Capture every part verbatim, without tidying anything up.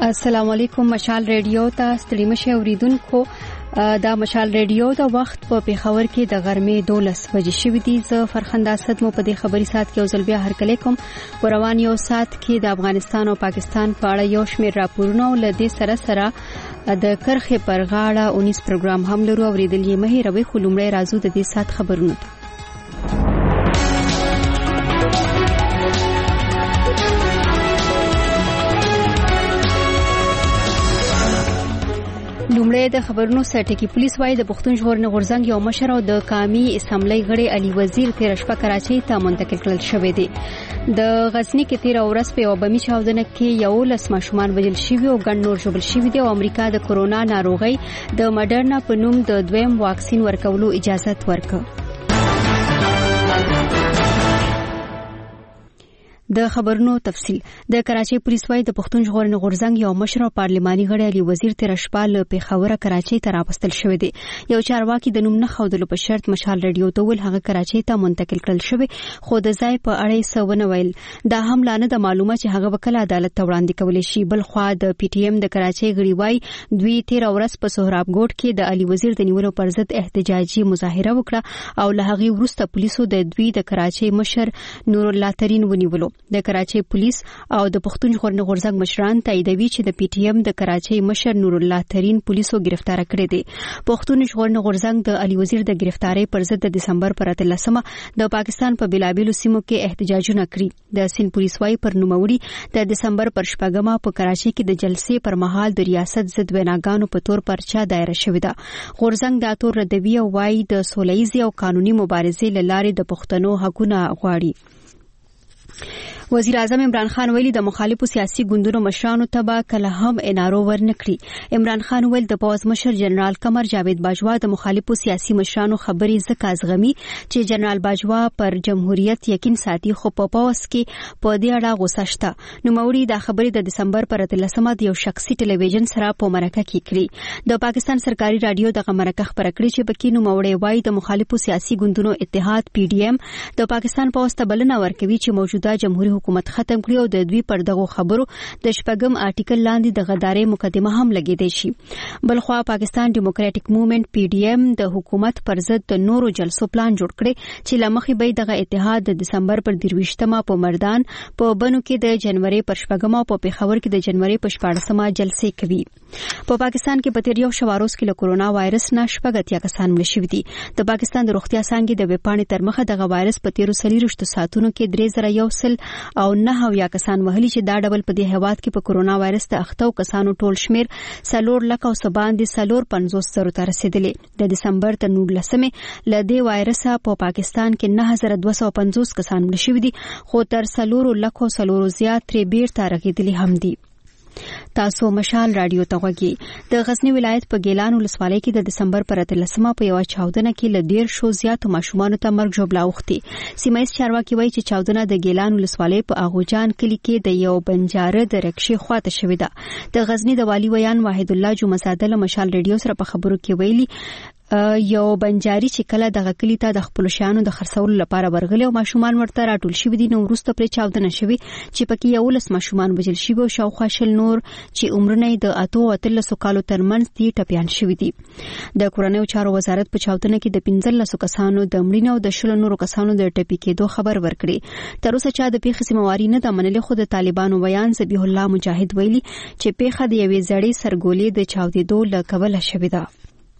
السلام علیکم. مشال ریډیو ته ستړي مشه اوریدونکو. دا مشال ریډیو د وخت په پیښور کې د غرمې دولس بجې شوې دي. زه فرخنده اسد مو په دې خبري سات کې اوزل بیا هر کله کوم. روان یو سات کې د افغانستان او پاکستان په اړه یو شمېر راپورونه او لدې سره سره د کرخې پر غاړه اونیس پروګرام هم لرو. اوریدل یې مه هیروئ. خو لومړی راځو د دې سات خبرونه. لومړی د خبرونو سرټکی. پولیس وايي د پښتون ژغورنې غورځنګ یو مشر او د قومي اسمبلی غړي علي وزیر تیر شپه کراچۍ ته منتقل کړل شوې دي. د غزنی کې تیر ورځ په یو بمي چاودنه کې یو لس ماشومان وژل شوي او ګڼ نور ژوبل شوي دي او امریکا د کورونا ناروغي د ماډرنا په نوم د دویم واکسین ورکولو اجازه ورکړه. د خبرونو تفصیل. د کراچۍ پولیس وايي د پښتون ژغورنې غورځنګ یو مشر او پارلماني غړي علي وزیر تیر شپه له پیښور کراچۍ ته راوستل شوی دی. یو چارواکي د نوم نه ښودلو په شرط مشال ریډیو ته ول هغه کراچۍ ته منتقل کړل شوی، خو د ځای په اړه یې څه ونه ویل. دا هم لا نه د معلومه چې هغه وکړه عدالت ته وړاندې کولی شي. بل خو د پی ټی ایم د کراچۍ غړي وايي دوی تیر ورځ په سهراب ګوټ کې د علي وزیر د نیولو پر ضد احتجاجي مظاهره وکړه او له هغې وروسته پولیسو د دوی د کراچۍ مشر نور الله ترين ونیولو. د کراچۍ پولیس او د پښتون ژغورنې غورځنګ مشران تاییدوي چې د پی ټی ایم د کراچۍ مشر نور الله ترين پولیسو گرفتار کړی دی. پښتون ژغورنې غورځنګ د علي وزیر د گرفتاری پر ضد د دسمبر پر اتلسمه د پاکستان په بلابلو سیمو کې احتجاجونه کړی. د سین پولیس وايي پر نوموړي د دسمبر پر شپږمه په کراچۍ کې د جلسې پر مهال د ریاست ضد ویناګانو په تور پرچا دایره شوې ده. غورځنګ دا تور ردوي او وايي د سولهییزې او قانوني مبارزې لارې د پښتنو حقونه غواړي. وزیر اعظم عمران خان ویلي د مخالفو سیاسي ګوندونو مشرانو ته به کله هم انارو ورنکړي. عمران خان ویل د پوز مشر جنرال قمر جاوید باجوا د مخالفو سیاسي مشرانو خبرې زکه ازغمي چې جنرال باجوا پر جمهوریت یقین ساتي، خو په پوز کې په دې اړه غوسه شته. نو موري د خبرې د دسمبر پر اتلسمه د یو شخصي ټلویزیون سره په مرکه کې کړی. د پاکستان سرکاري رادیو د مرکه خبره کړې چې پکې نو موري وایي د مخالفو سیاسي ګوندونو اتحاد پی ډی ایم د پاکستان په واسطه بلنه ورکوي چې موجوده جمهوریت حکومت ختم کړي او د دوی پر دغه خبرو د شپږم آرټیکل لاندې د غداري مقدمه هم لګیدې شي. بلخوا پاکستان ډیموکراټک موومېنټ پی ډی ایم د حکومت پر ضد د نورو جلسو پلان جوړ کړي چې لمخې به دغه اتحاد د دسمبر پر درويشتمه په مردان په بنو کې د جنوري پر شپږمه او په پیښور کې د جنوري پر شپاړسمه جلسې کوي. په پاکستان کې په تیر یو شواروس کې له کورونا وایرس نه شپږ کسان مړ شوي دي. د پاکستان د روغتیا څانګې د وپاڼې تر مخه دغه وایرس په تیر څلوېښت ساعتونو کې درې زره یو سل او نه هویا کسان وهلي چې دا ډول په دې هیواد کې په کورونا وایرس د اختو کسانو ټول شمیر څلور لک او سباندې څلور پنځوس زرو ته رسیدلی. د دسمبر تر نولسمې له دې وایرسه په پاکستان کې نه هزار دوه سوه پنځوس کسان مړ شوي دي، خو تر څلور لک او څلور زیات ترې بیرته رغېدلي هم دي. تاسو مشال رادیو ته غوږی. د غزنی ولایت په ګیلان ولسوالۍ کې د دسمبر پر اتلسمه په یو چاودنه کې ل ډیر شو زیاتو ماشومان ته مرګ ژوبلا اوختي. سیمایي چارواکي وایي چې چاودنه د ګیلان ولسوالۍ په اغوجان کلی کې د یو بنجاره د رکشې خواته شوې ده. د غزنی د والی ویان واحد الله جمعزاده له مشال رادیو سره په خبرو کې ویلي یو بنجاري چې کله د غکلی ته د خپل شانو د خرڅولو لپاره ورغلی او ماشومان ورته راټول شوي دي، نو وروسته پرې چاودنه شوي چې پکې یو لس ماشومان وژل شوي او شاوخوا شل نور چې عمرونه د اتو او اتلسو کالو ترمنځ دي ټپیان شوي دي. د کورنیو چارو وزارت په چاودنه کې د پنځلسو کسانو د مړینې او د شلو نورو کسانو د ټپي کېدو خبر ورکړي. تر اوسه چا د پیښې ذمہواري نه ده منلې، خو د طالبانو بیان ذبیح الله مجاهد ویلي چې پیښه د یوې زړې سرګولې د چاودېدو له کبله شوې ده.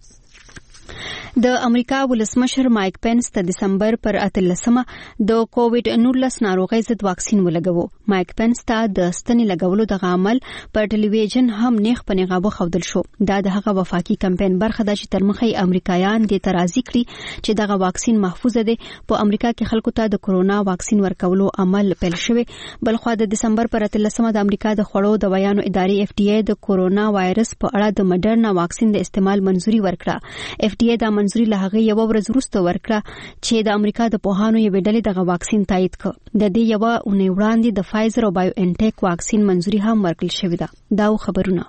د امریکا ولسمشر مایک پنس د دسمبر پر اتلسمه د کووډ نولس ناروغۍ ضد واکسین ولګوو. مایک پنس ته د ستنې لګولو د عمل پر ټلویزیون هم نیغ په نیغه خودل شو. دا د هغه وفاقي کمپاین برخه ده چې تر مخې امریکایان د ترازی کړي چې دغه واکسین محفوظ دی. په امریکا کې خلکو ته د کورونا واکسین ورکولو عمل پیل شوی. بلخو د دسمبر پر اتلسمه د امریکا د خوړو د ویانو ادارې اف ډي اي د کورونا وایرس په اړه د ماډرنا واکسین د استعمال منزوري ورکړه. اف ډي اي د منزوري له هغه یو ورځ وروسته ورکړه چې د امریکا د پوهانو یو ډلې دغه واکسین تایید کړ. د دې یو اونۍ وړاندې د فایزر او بایو انټیک واکسین منزوري هم ورکړل شوې ده. دا خبرونه.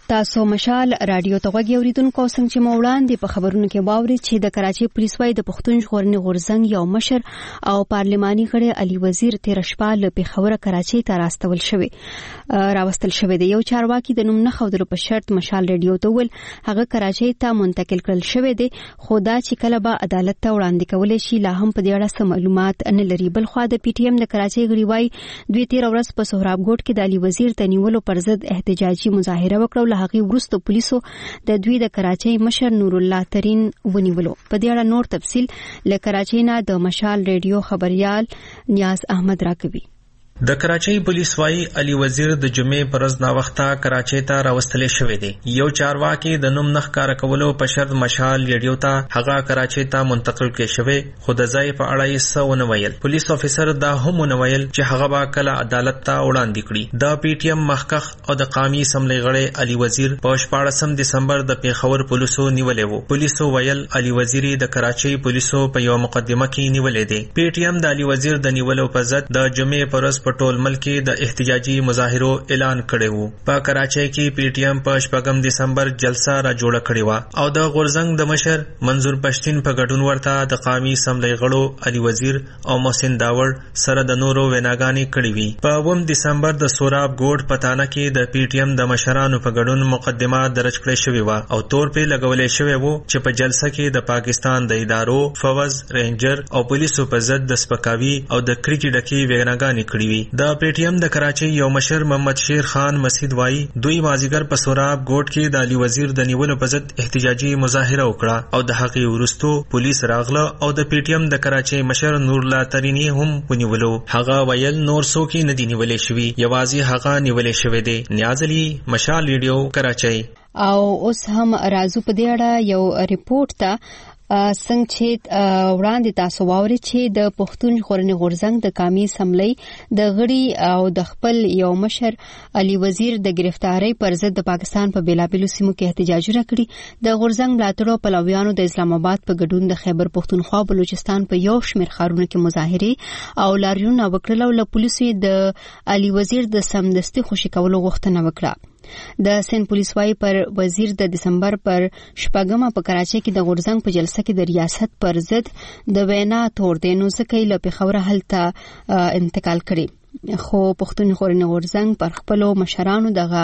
تاسو مشال رادیو ته غوږی اوریدونکو څنګه چې موړاندې په خبرونو کې واوري چې د کراچي پولیس وايي د پښتون ژغورنې غورځنګ یو مشر او پارلماني غړي علي وزیر تیر شپه له پیښور کراچي ته راستول شوی راوستل شوی دی. یو چارواکي د نوم نه خودلو په شرط مشال رادیو ته ول هغه کراچي ته منتقل کړل شوی دی، خو دا چې کله به عدالت ته وړاندې کولای شي لا هم په دې اړه څه معلومات نه لري. بل خو د پی ټی ایم د کراچي غړي وايي دوی تیر ورځ په سهراب ګوټ کې د علي وزیر د نیولو پر ضد احتجاجي مظاهره وکړه. هغه وروسته پولیسو د دوی د کراچۍ مشر نور الله ترين ونیولو. په دې اړه نور تفصيل له کراچۍ نه د مشال ریډیو خبريال نیاز احمد راکوي. د کراچۍ پولیس وايي علي وزیر د جمعې پرز نا وخته کراچۍ ته راوستل شوی دی. یو چارواکي د نوم نخ کار کولو په شرط مشال ریډیو ته هغه کراچۍ ته منتقل کړي شوی، خو د ځای په اړه یې څه ونه ویل. پولیس افیسر دا هم ونه ویل چې هغه به کله عدالت ته وړاندې کړي. د پی ټی ایم مخکخ او د قومي اسمبلی غړي علي وزیر په شپاړسم دسمبر د پیښور پولیسو نیولې وو. پولیسو ویل علي وزیر د کراچۍ پولیسو په یو مقدمه کې نیولې دی. پی ټی ایم د علي وزیر د نیولو په ضد د جمعې پرز په ټول ملک د احتجاجي مظاهرو اعلان کړی وو. په کراچۍ کې پی ټی ایم په شپږم دسمبر جلسه را جوړه کړې و او د غورځنګ د مشر منظور پښتين په ګډون ورته د قومي اسمبلی غړو علي وزیر او محسن داور سره د نورو ویناګانې کړې وي. په اووم دسمبر د سوراب ګوټ پتانه کې د پی ټی ایم د مشرانو په ګډون مقدمه درج کړې شوې و او تور په لګولې شوې وو چې په جلسه کې د پاکستان د ادارو فوز رینجر او پولیسو په ضد د سپکاوي او د کریکټ ډکی ویناګانې کړې وي. د پی ټی ایم د کراچۍ یو مشر محمد شیر خان مسعود وایي دوی مازیګر په سوراب ګوټ کې د علي وزیر د نیولو په ضد احتجاجي مظاهره وکړه او د هغې وروسته پولیس راغله او د پی ټی ایم د کراچۍ مشر نور الله ترين هم ونیولو. هغه ویل نور څوک نه دی نیولې شوی، یوازې هغه نیولې شوی دی. نیاز علي، مشال ریډیو، کراچۍ. او اوس هم راځو په دې اړه یو ریپورت ته څنګه چې وړاندې تاسو واوري چې د پښتون ژغورنې غورځنګ د قومي اسمبلی د غړي او د خپل یو مشر علي وزیر د گرفتاری پر ضد د پاکستان په بیلابیلو سیمو کې احتجاجونه کړي. د غورځنګ ملاتړو پلویانو د اسلام آباد په ګډون د خیبر پښتونخوا بلوچستان په یو شمېر ښارونو کې مظاهرې او لاریونونه وکړل او له پولیسو د علي وزیر د سمدستي خوشي کولو غوښتنه وکړه. د سین پولیس وايي پر وزیر د دسمبر پر شپږمه په کراچۍ کې د غورځنګ په جلسه کې د ریاست پر ضد د وینا تور دینو څخه له پیښور هلته انتقال کړي، خو پښتون ژغورنې غورځنګ پر خپل مشرانو دغه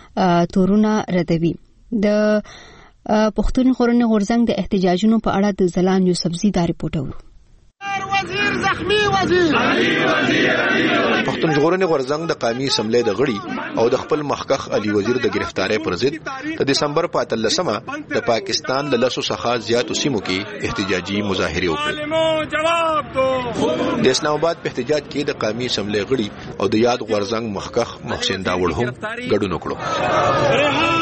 تورونه ردوي. د پښتون ژغورنې غورځنګ د احتجاجونو په اړه د زلان یوسفزي دا ریپورت اورو. وزیر زخمی وزیر پښتون ژغورنې غورځنګ د قومي اسمبلی د غړي او د خپل مخکخ علي وزیر د گرفتاری پر ضد د دسمبر په اتلسمه د پاکستان له لسو څخه زیاتو سیمو کې احتجاجي مظاهرې وکړې. د اسلام آباد په احتجاج کې د قومي اسمبلی غړي او د یاد غورځنګ مخکخ محسن داور هم ګډون وکړو.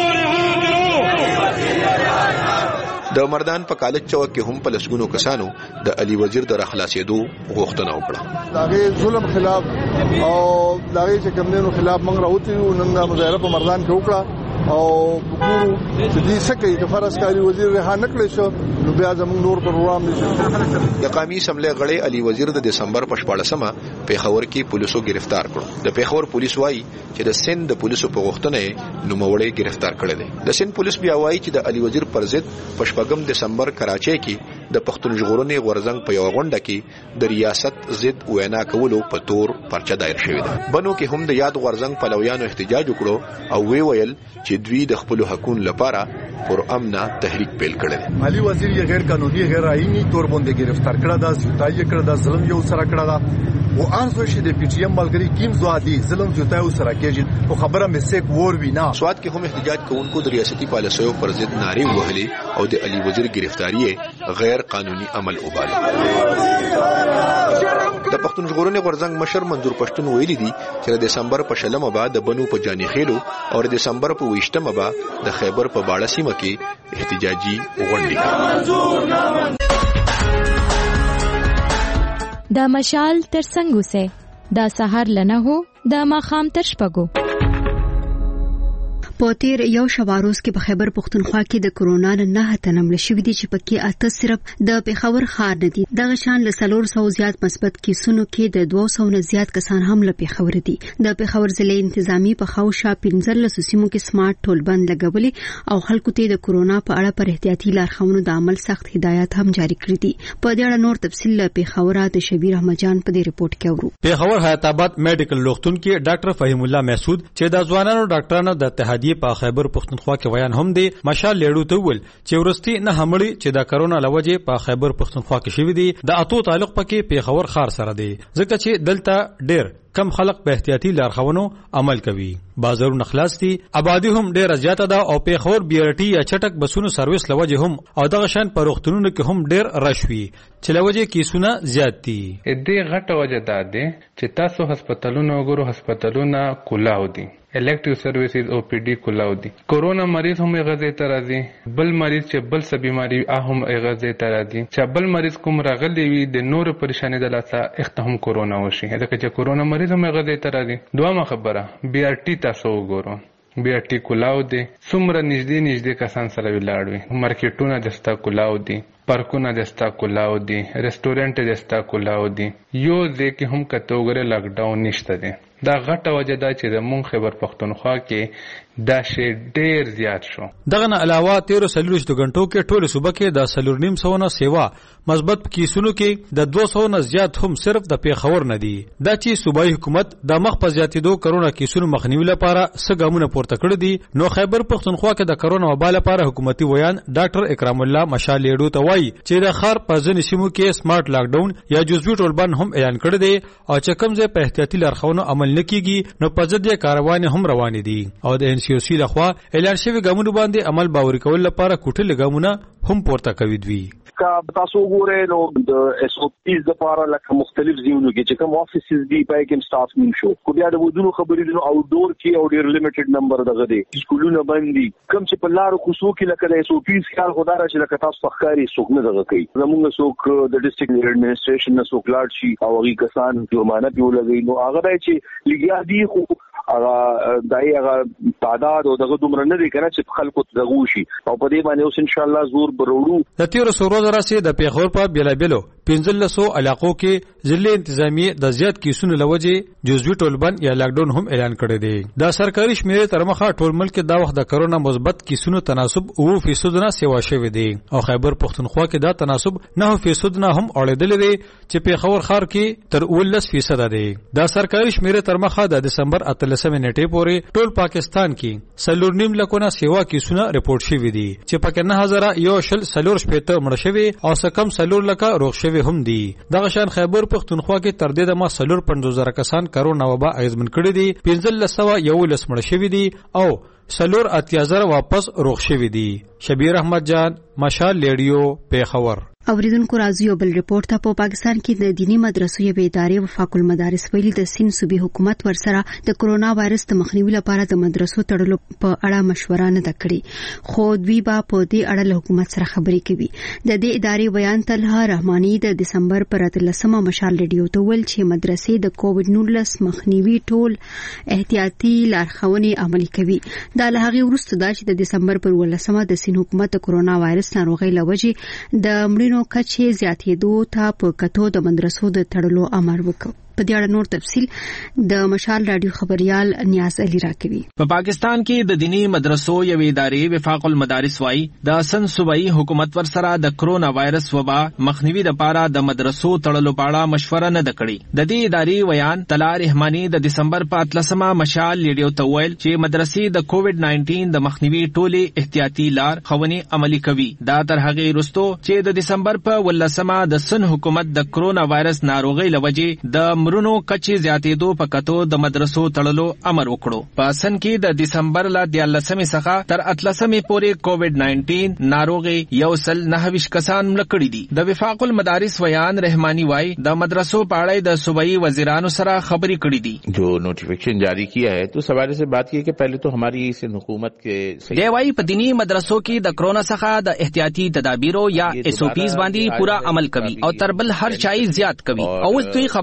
د مردان په کالج چوک کې هم په لسګونو کسانو د علي وزیر د راخلاصېدو غوښتنه وکړه. دغه ظلم خلاف او دغه چې کمنو خلاف موږ راوتی نن مظاهره په مردان کې وکړه او وګورو چې دې سکه د فرض کاری وزیر رها نکړي شو نو بیا زموږ نور پروګرام نشي. د قومي اسمبلی غړي علي وزیر د دسمبر په شپاړسمه پیښور کې پولیسو گرفتار کړ. د پیښور پولیس وايي چې د سند د پولیسو په غوښتنه نوموړی گرفتار کړی دی. د سند پولیس بیا وايي چې د علي وزیر پر ضد په شپږم دسمبر کراچۍ کې د پښتون ژغورنې غورځنګ په یو غونډه کې د ریاست ضد وینا کولو په تور پرچه دایر شوې ده. بنو کې هم د یاد غورځنګ پلویانو احتجاج وکړو او وی ویل چې دوی د خپل حقوقو لپاره پر امنه تحریک پیل کړل. علي وزیر یې غیر قانوني غیر آئینی تور باندې گرفتار کړه، دا زیاتای کړه، دا ظلم یو سره کړه دا او ارزو شي د پی ټی ایم ملګری کیم زوادي ظلم زیاتای سره کېږي او خبره مې سیک ور وینا. سواد کې هم احتجاج کوونکو د ریاستي پالیسیو پر ضد نارې وهلې او د علي وزیر گرفتاری غیر قانوني عمل وباله. د پښتون ژغورنې غورځنګ مشر منظور پښتون ویلي دي چې د دسمبر په شلمه بعد د بنو په جاني خېلو او د دسمبر په ویشتمه بعد د خیبر په باړه سیمه کې احتجاجي غونډې. د مشال تر څنګه سه د سحر لنه هو د ماخام تر شپګو. په تیر یو شواروز کې په خیبر پښتونخوا کې د کرونا نه تنم لشي دي چې پکې اته صرف د پیښور ښار نه دي. دغه شان له څلور سوه زیات مثبت کیسونو کې د دوه سوه نه زیات کسان هم له پیښور دي. د پیښور ضلع انتظامی په خوشا پنځلس سیمو کې سمارټ ټولبند لګولې او خلکو ته د کرونا په اړه پر احتیاطي لارښوونو د عمل سخت هدایت هم جاری کړې دي. په دې اړه نور تفصیل له پیښور د شبیر احمد جان په دې ریپورت کې اورو. پیښور حیات آباد میډیکل روغتون کې ډاکټر فهیم الله محسود چې د ځوانانو ډاکټرانو د اتحادیې په خیبر پښتونخوا کې ویان هم دي مشال لیړو ته ول چې ورستي نه همړي چې د کرونا لوجې په خیبر پښتونخوا کې شوې دي د اتو تعلق پکې پیښور ښار سره دی ځکه چې دلته ډېر کم خلق په احتیاطي لارښوونو عمل کوي. بازارونه خلاص دي، آبادی هم ډېره زیاته ده او پیښور بي ار ټي یا چټک بسونو سرویس لوجې هم او دغه شان په روغتونونو کې هم ډېر رش وي چې لوجې کیسونه زیات دي. دې غټه وجه ده چې تاسو هسپتالونو وګورو، هسپتالونه کلاو دي، الیکټیو سرویسز او پی ډی کلاو دي. کورونا مریض هم غزې ته راځي، بل مریض چې بل څه بیماری هم غزې ته راځي، چې بل مریض کوم راغلی وي د نور پریشانی د لاسه اخته هم کورونا وشي ځکه چې کورونا مریض هم غزې ته راځي. دویمه خبره بي ار ټي تاسو وګورو، بي ار ټي کلاو دي، څومره نږدې نږدې کسان سره ولاړ وي، مارکیټونه دستا کلاو دي، پارکونه دستا کلاو دي، ریسټورانټ دستا کلاو دي. یو ځکه هم کته وګره لاک ډاون نشته دي. دا غټه وجه ده چې د مونږ خیبر پښتونخوا کې دا شی ډیر زیات شو. دغه نه علاوه تیرو سلوش د غنټو کې ټوله صوبه کې د سلور نیم سو نه سیوا مثبت کیسونو کې د دوه سوه نه زیات هم صرف د پیښور نه دي. دا چې صوبایي حکومت د مخ په زیاتېدو کرونا کیسونو مخنیوي لپاره څه ګامونه پورته کړي دي. نو خیبر پښتونخوا کې د کرونا وبا لپاره حکومتي ویان ډاکټر اکرام الله مشال لیډو ته وایي چې د خار په ځینې سیمو کې سمارټ لاک ډاون یا جزوي ټولبند هم اعلان کړی دی او چې کوم ځای په احتیاطي لارښوونو عمل نه کیږي نو په ضد یې کاروانې هم روانې دي او د ان سی او سی لخوا اعلان شوی ګامونو باندې عمل باوري کول لپاره کوټل ګامونه هم پورته کوي دوی. کا تاسو وګورئ نو د اس او پیز لپاره لکه مختلف ځایونو کې چې کوم افیسز دی پای کې سټاف نیم شو کو بیا د ودونو خبرې دي نو آوټ ډور کې او ډیر لیمیټډ نمبر دغه دی سکولونه باندې کوم چې په لارو خصوصي کې لکه د اس او پیز خیال خدای چې لکه تاسو فخاري څوک نه دغه کوي زموږ څوک د ډیسټریکټ ایډمنسټریشن نه څوک لاړ شي او هغه کسان جرمانه پیولوي نو هغه دی چې لګیا دي خو هغه دای هغه تعداد او دغه دومره نه دی کنه چې خلکو ته دغه شي او په دې باندې اوس ان شاء الله زور بروړو. د تیر سورو دراسه د پیښور په بیلابلو پنځلسو علاقو کې ضلع انتظامی د زیات کیسونو لوجې جزوي ټولبند یا لاک ډاون هم اعلان کړی دی. د سرکاري شمیرې تر مخه ټول ملک دا وخت د کرونا مثبت کیسونو تناسب اوه فیصد نه سیوا شوی دی او خیبر پښتونخوا کې دا تناسب نه فیصد نه هم اړیدل دی چې پیښور ښار کې تر اوولس فیصد دی. د سرکاري شمیرې تر مخه د دسمبر اتلسمه نیټې پورې ټول پاکستان کې سلور نیم لکونه سیوا کیسونه ریپورت شوی دي چې پکې نه هزار یو شل سلور شپېته مړ شوی او سکم سلور لکه روغ شوی هم دي. دغه شان خیبر پښتونخوا کې تر دې دمه سلور پنځوس زره کسان کرونا وبا اغېزمن کړي دي، پنځلس سوه یولس مړ شوي دي او سلور اتیا زره واپس روغ شوي دي. شبیر احمد جان، مشال لیډیو، پیښور. اوریدونکو راځي یو بل ریپورت ته. په پاکستان کې د دینی مدرسو یو ادارې وفاق المدارس ویلي د سین صوبې حکومت ورسره د کرونا وایرس د مخنیوي لپاره د مدرسو تړلو په اړه مشوره نه ده کړې خو دوی به په دې اړه له حکومت سره خبرې کوي. د دې ادارې بیان طلحه رحماني د دسمبر پر اتلسمه مشال ریډیو ته ویل چې مدرسې د کووډ نولس مخنیوي ټول احتیاطي لارښوونې عملي کوي. دا له هغې وروسته ده چې د دسمبر پر ولسمه د سین حکومت د کرونا وایرس ناروغۍ له وجې د مړینو نو کچې زیاتېدو ته په کتو د مدرسو د تړلو امر وکړ. په دې اړه نور تفصیل د مشال رادیو خبريال نیاز علي راکوي. په پاکستان کې د دینی مدرسو یو ادارې وفاق المدارس وايي د سن صوبایي حکومت ور سره د کرونا وایرس وبا مخنیوي لپاره د مدرسو تړلو په اړه مشوره نه ده کړې. د دې ادارې ویان طلحه رحماني د دسمبر په اتلسمه مشال لیډیو ته ویل چې مدرسې د کووډ ناینټین د مخنیوي ټولې احتیاطي لار خونې عملي کوي. دا تر هغې وروسته چې د دسمبر په ولسمه د سن حکومت د کرونا وایرس ناروغۍ لوجې د مرونو کچې زیاتېدو په کتو د مدرسو تړلو امر وکړو. په سن کې د دسمبر له دیارلسمې څخه تر اتلسمې پورې کووډ ناینټین ناروغۍ یو سل نهه ویشت کسان مړه کړي دي. د وفاق المدارس ویان رحمانی وايي د مدرسو په اړه د صوبایي وزیرانو سره خبرې کړې دي. جو نوټیفیکیشن جاری کیا ہے تو سوال سے بات کی کہ پہلے تو ہماری سندھ حکومت کے دی وايي په دینی مدرسو کې د کرونا څخه د احتیاطي تدابیرو یا ایس او پیز باندې پورا عمل کوي او تربل هر چای زیات کوي او اوس دوی خبر شوی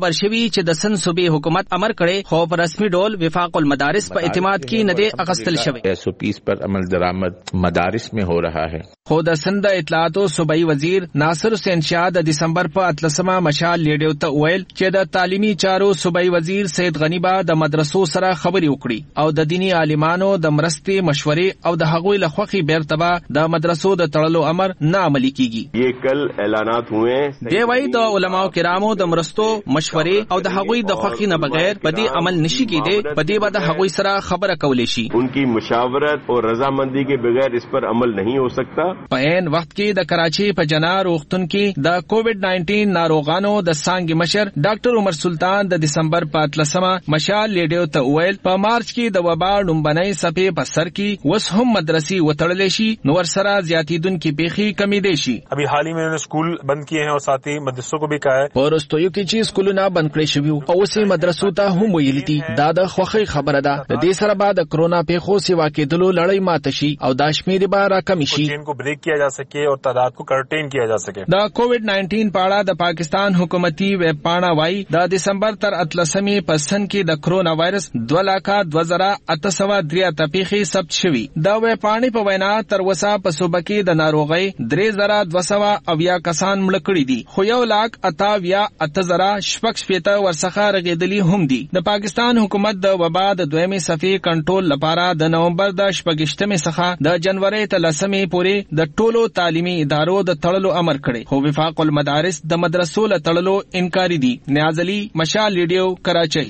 چې د سند صوبې حکومت امر کړي خو په رسمي ډول وفاق المدارس په اعتماد کې نه دی اغستل شوی. ایس او پیز پر عمل درآمد مدارس میں ہو رہا ہے. خو د سند اطلاعات او صوبایي وزیر ناصر حسین شاه د دسمبر په اتلسمه مشال لیډیو ته ویل چې د تعلیمي چارو صوبایي وزیر سید غنی با د مدرسو سره خبري وکړي او د دینی عالمانو د مرستې مشورې او د هغوی لخوخي بیرتبا د مدرسو د تړلو امر نه عملي کیږي. یہ کل اعلانات ہوئے دی وای د علماء کرامو د مرستو مشورې او د هغوی د خوخي نه بغیر په دې عمل نشي کېدی. په دې باندې هغوی سره خبره کولای شي. ان کی مشاورت اور رضامندی کے بغیر اس پر عمل نہیں ہو سکتا. په عین وخت کې د کراچي په جنا روغتون کې د کووډ نائنټین ناروغانو د څانګې مشر ډاکټر عمر سلطان د دسمبر په اتلسمه مشال لیډیو ته ویل په مارچ کې د وبا لومبنۍ څپې په سر کې وس هم مدرسې وتړلې شي نو ورسره زیاتیدونکې پیښې کمېدې شي. ابھی حال ہی میں انہوں نے اسکول بند کیے ہیں اور ساتھ ہی مدرسوں کو بھی کہا ہے. ورستویو کې چې اسکولونه بند کړی شوي او اوسې مدرسو ته هم ویلي دي دا د خوښۍ خبره ده. د دې سره بعد کرونا پیښو سیوا کېدلو لړۍ ماته شي او دا شمېرې به راکمې شي. چین کو بریک کیا جا سکے اور تعداد کو کنٹین کیا جا سکے. د کووډ نائنټین په اړه د پاکستان حکومتي ویب پاڼه وایي د دسمبر تر اتلسمې په سن کې د کرونا وایرس دوه لاکه دوه زره اته سوه درې اته پیښې ثبت شوي. د ویب پاڼې په وینا تر اوسه په صوبه کې د ناروغۍ درې زره دوه سوه اویا کسان مړه کړي دي خو یو لاک اته اویا اته زره شپږ شپېته ورڅخه رغېدلي هم دي. د پاکستان حکومت د وبا د دویمې صفحې کنټرول لپاره د نومبر د شپږشتمې څخه د جنوري تر لسمې پورې د ټولو تعلیمي ادارو د تړلو امر کړی خو وفاق المدارس د مدرسو له تړلو انکاري دي. نیاز علي، مشال ریډیو، کراچۍ.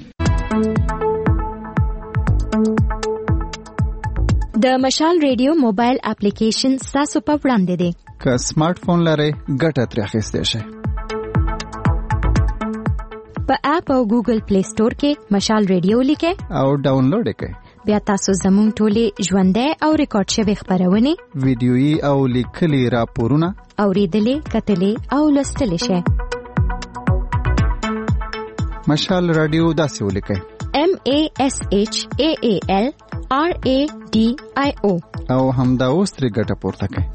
د مشال ریډیو موبایل اپلیکیشن تاسو په وړاندې دی. که سمارټ فون لرئ ګټه ترې اخیستی شئ. په اپ او ګوګل پلی سٹور کې مشال ریډیو لیکئ او ډاونلوډ کړئ. بیا تاسو زموږ ټولې ژوندۍ او ریکارډ شوې خبرونه ویډیويي او لیکلي راپورونه اوریدلې، کتلې او لوستلې شئ. مشال رادیو داسې ولیکئ: M A S H A A L R A D I O او همدا اوس ترې ګټه پورته کړئ.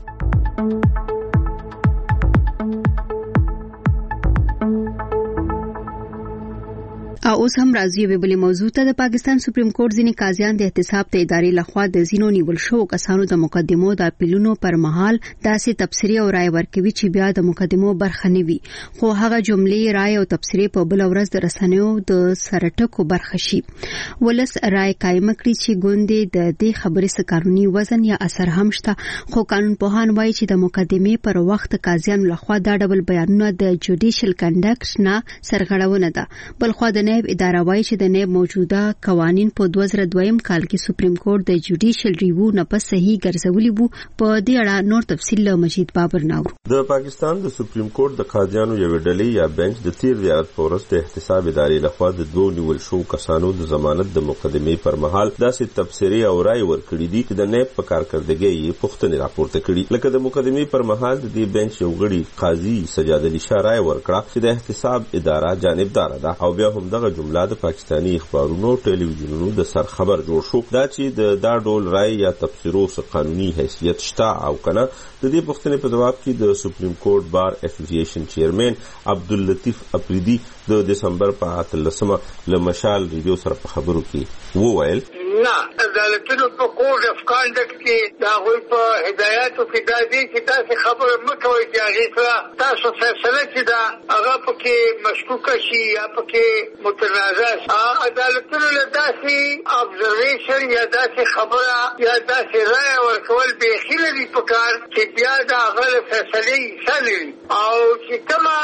او اوس هم راځي به بلې موضوع ته. د پاکستان سپریم کورټ ځینې قاضیان د احتساب ته ادارې لخوا د ځینو نیول شوو کسانو د مقدمو د اپیلونو پر مهال داسې تبصرې او رائے ورکوي چې بیا د مقدمو برخه نه وي خو هغه جملې رائے او تبصرې په بل ورځ د رسنیو د سرټکو برخه شي. ولس رائے قائم کړي چې ګوندې د دې خبرې څخه قانوني وزن یا اثر هم شته خو قانون پوهان وایي چې د مقدمې پر وخت قاضیانو لخوا دا ډول بیانونه د جوډیشل کنډکټ نه سرغړونه ده. بل خو د نیب اداره وایي چې د نیب موجوده قوانین په دوه زره دویم کال کې سپریم کورټ د جوډیشل ریویو نه پس صحیح ګرځولي وو. په دې اړه نور تفصیل له مجید بابر ناور. د پاکستان د سپریم کورټ د قاضیانو یو ډلې یا بنچ د تیر ریاض پورس د احتساب ادارې لخوا د دوه نیول شو کسانو د ضمانت د مقدمې پر مهال داسې تبصرې او رائے ورکړي دي چې د نیب په کارکردګۍ یې پوښتنې راپورته کړي. لکه د مقدمې پر مهال د دې بنچ یو غړي قاضي سجاد علي شاه رائے ورکړه چې د احتساب اداره جانبدار ده او بیا هم دغه جمله د پاکستاني اخبارونو ټلویزیونونو د سر خبر جوړ شو دا چې د دا ډول رائے یا تبصرو څخه قانوني حیثیت شته او کنه. د دې پوښتنې په جواب کې د سپریم کورټ بار اسوسییشن چیرمن عبداللطیف اپریدي د دسمبر په اتلسمه له مشال ریډیو سره په خبرو کې وویل: نه، عدالتونو په کوډ اف کانډکټ کې دا غوي په هدایاتو کې دا دي چې تاسو خبره مکوئ چې هغه سره تاسو فیصله چې دا هغه پکې مشکوک شي یا پکې متنازع شي. عدالتونو له داسې ابزرویشن یا داسې خبره یا داسې رائے ورکول به خلل په کار چې بیا دا غل فیصله سالي او چې کما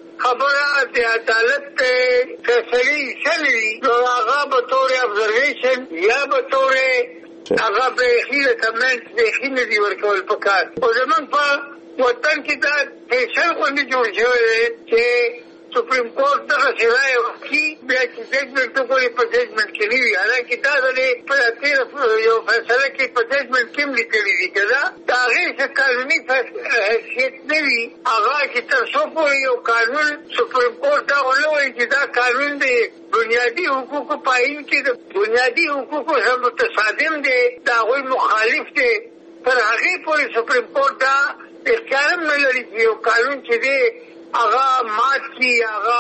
خبره د عدالت فیصله سالي نو هغه به تور ابزرویشن یا به تور هغه به خیله کمنټ به خیله دی ورکول په کار. او زمون په وطن کې دا فیصله کوي جوړ شوی چې سپریم کورټ دغه شرایع وکړي بیا چې ججمنټ وکړي په ججمنټ کې نه وي. حالانکه دا د په تیر یو فیصله کې په ججمنټ کې هم لیکلي دي که دا د هغې څه قانوني حیثیت نه وي هغه چې تر څو پورې یو قانون سپریم کورټ دا ونه وایي چې دا قانون دی بنیادي حقوقو پایین کې د بنیادي حقوقو سره متصادم دی د هغوی مخالف دی تر هغې پورې سپریم کورټ دا اختیار هم نه لري چې یو قانون چې دی هغه مات کی هغه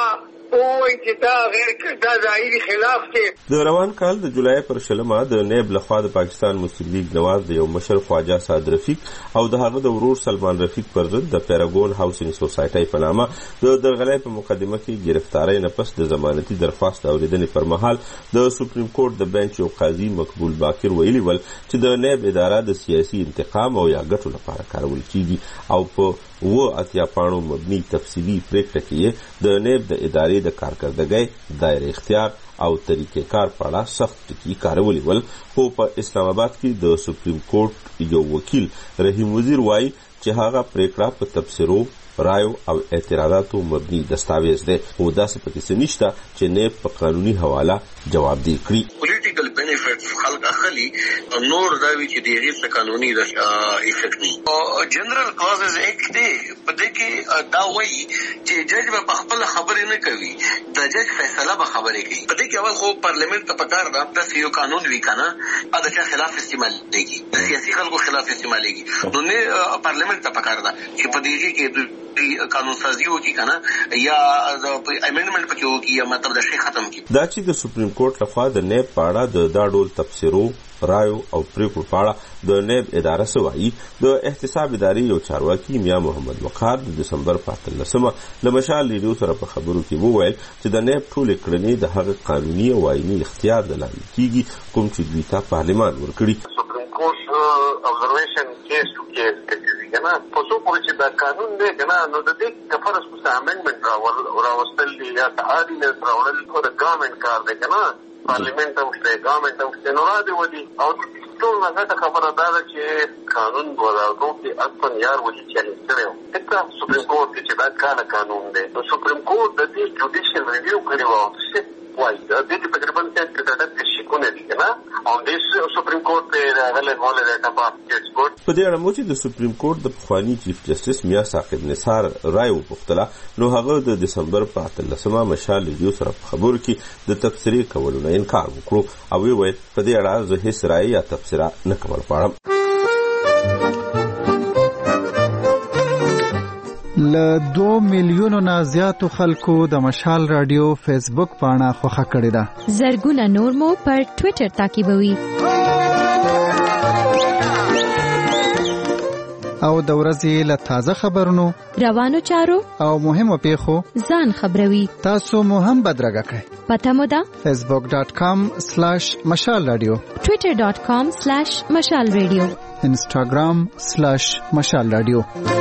او چې دا غیر دا ظاهري خلاف دی. د روان کال د جولای پر شلمه د نیب لخوا د پاکستان مسلم لیگ نواز د یو مشر خواجه سعد رفیق او د هغه د ورور سلمان رفیق پر ضد د پیراګون هاوسینګ سوسایټي په نامه د درغلۍ په مقدمه کې گرفتاری نه پس د ضمانتي درخواست اوریدنې پر مهال د سپریم کورټ د بنچ یو قاضي مقبول باقر ویلي ول چې د نیب اداره د سیاسي انتقام او یا ګټو لپاره کارول کیږي او په و اتیا پاڼو مبني تفصیلي پریکړه کې د نیب د ادارې د کارکردګۍ دایره اختیار او طریقې کار په اړه سخت ټکي کارولي ول. خو په اسلام آباد کې د سپریم کورټ یو وکیل رحیم وزیر وایي چې هغه پریکړه په تبصرو رایو او اعتراضاتو مبني دستاویز دی او داسې پکې څه نشته چې نیب په قانوني حواله جواب دی کړي. پولیټیکل بینیفټس خلک اخلي نور دا وی چې دیغه څه قانوني د افیکټ نه او جنرال کلازز اکټ دی په دې کې دا وایي چې جج په خپل خبرې نه کوي د جج فیصله به خبرې کوي. په دې کې اول خو پارلیمنت ته پکار دا د یو قانون وی کنه دا چې خلاف استعمال دیږي د سیاسي خلکو خلاف استعمالېږي نو نه پارلیمنت ته پکار دا چې په دې کې قانون سازي وکړي کنه یا د امندمنت پکې وکړي یا مطلب د شی ختم کړي. دا چې د سپریم کورټ لخوا د نیب په اړه د دا ډول تبصرو رایو او پریکړو په اړه د نیب اداره سوایي د احتساب ادارې یو چارواکي میا محمد وقار د دسمبر په اتلسمه له مشال ریډیو سره په خبرو کې وویل چې د نیب ټولې کړنې د هغه قانوني او آئیني اختیار د لامل کیږي کوم چې دوی ته پارلمان ورکړي. سپریم کورټ ابزرویشن کیس ټو کیس کوي کنه په څو پورې چې دا قانون دی کنه نو د دې کفارس په امندمنت راول راوستل دي یا تعدیل راوړل خو د ګورنمنت کار دی کنه پارلیمنت هم شته ګورنمنت هم شته نو را دي ودی او ټول هغه خبره دا ده چې قانون ولادو کې اصلا یار وځي چې کړو اته سپریم کورټ چې دا کار قانون دی نو سپریم کورټ د دې جوډیشل ریویو کړی و وای دا د دې تقریبا څه د شي کو نه دي کنه او د سپریم کورټ په هغه له دا په جج په دې اړه مو چې د سپریم کورټ د پخوانی چیف جسټس میا ثاقب نثار رائے وپوښتله نو هغه د دسمبر په اتلسمه مشال ریډیو سره په خبرو کې د تبصرې کولو نه انکار وکړو او ویل په دې اړه زه هیڅ رائے یا تبصره نه کول غواړم. ل دو میلیونو نه زیاتو خلکو د مشال رادیو فیسبوک پاڼه خوښه کړې ده. زرګونه نور مو پر ټوئیټر تعقیبوي او د ورځې له تازه خبرونو روانو چارو او مهمو پیښو ځان خبروي. تاسو مو هم بدرګه کړئ. پته مو ده فیسبوک ډاٹ کام سلیش مشال رادیو ټوئیټر ډاٹ کام سلیش مشال رادیو انسټاګرام سلیش مشال رادیو.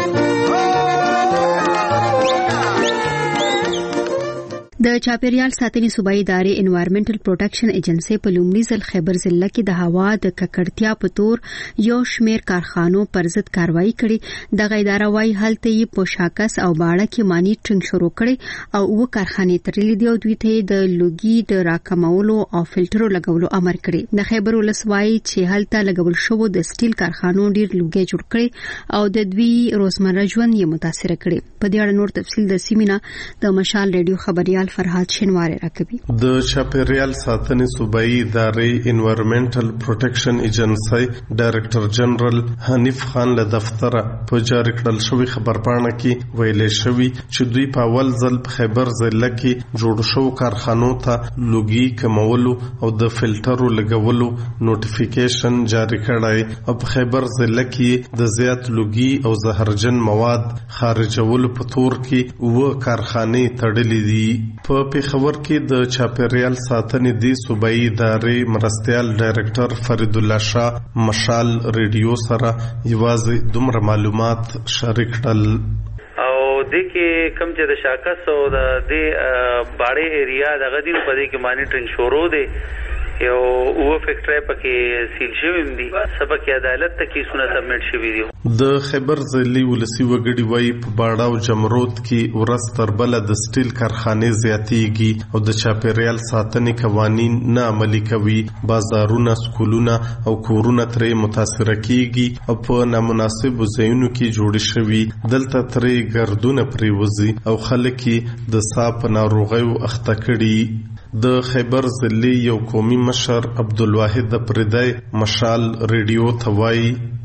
د چاپیریال ساتنې صوبایي ادارې انوایرنمنټل پروټیکشن ایجنسی په لومړي ځل خیبر ضلع کې د هوا د ککړتیا په تور یو شمیر کارخانو پر ضد کاروایی کړې. دغه اداره وايي هلته یې په شاکس او باړه کې مانیټرینګ شروع کړي او اوه کارخانې تړلې دي او دوی ته د لوګي د راکمولو او فلټرو لګولو امر کړی. د خیبر ولسوالۍ چې هلته لګول شوو د سټیل کارخانو ډیر لوګي جوړ کړي او د دوی روزمره ژوند یې متاثر کړي. په دې اړه نور تفصیل د سیمینا د مشال ریډیو خبريال فرحات شنواری راکوي. د چاپیریال ساتنې صوبایي ادارې انوایرنمنټل پروټیکشن ایجنسی ډایرکټر جنرال حنیف خان له دفتر په جاری کړل شوی خبرپاڼه کې ویلې شوی چې دوی په اول ځل په خیبر ضلع کې جوړ شو کارخانو ته لوګي کمولو او د فلټرو لګولو نوټیفیکیشن جاری کړای او په خیبر ضلع کې د زیات لوګي او زهرجن مواد خارجولو په تور کې و کارخانې تړلې دي. په پیښور کې د چاپیریال ساتنې دی صوبایي ادارې مرستیال ډایرکټر فرید الله شاه مشال ریډیو سره یوازې دومره معلومات شریک کړل. او د کې کم چې د شاکس او د دې باړې ایریا د غدي په دې کې مانیټرینګ شروع دی یو او فیکټری پکې سیل شوی دی سبق عدالت ته کیسونه سبمټ شوی دی. د خیبر ضلعي ولسی وګړي وای په باړه او جمرود کې ورس تر بل د سټیل کارخانې زیاتېږي او د چاپیریال ساتنې قوانین نه عملي کوي. بازارونه سکولونه او کورونه ترې متاثر کیږي او په نامناسب ځایونو کې جوړ شوي دلته ترې ګردونه پریوزي او خلک د صاف ناروغیو اخته کړي. د خیبر ضلعي یو قومي مشر عبدالواحد پردای مشال ریډیو ته وایي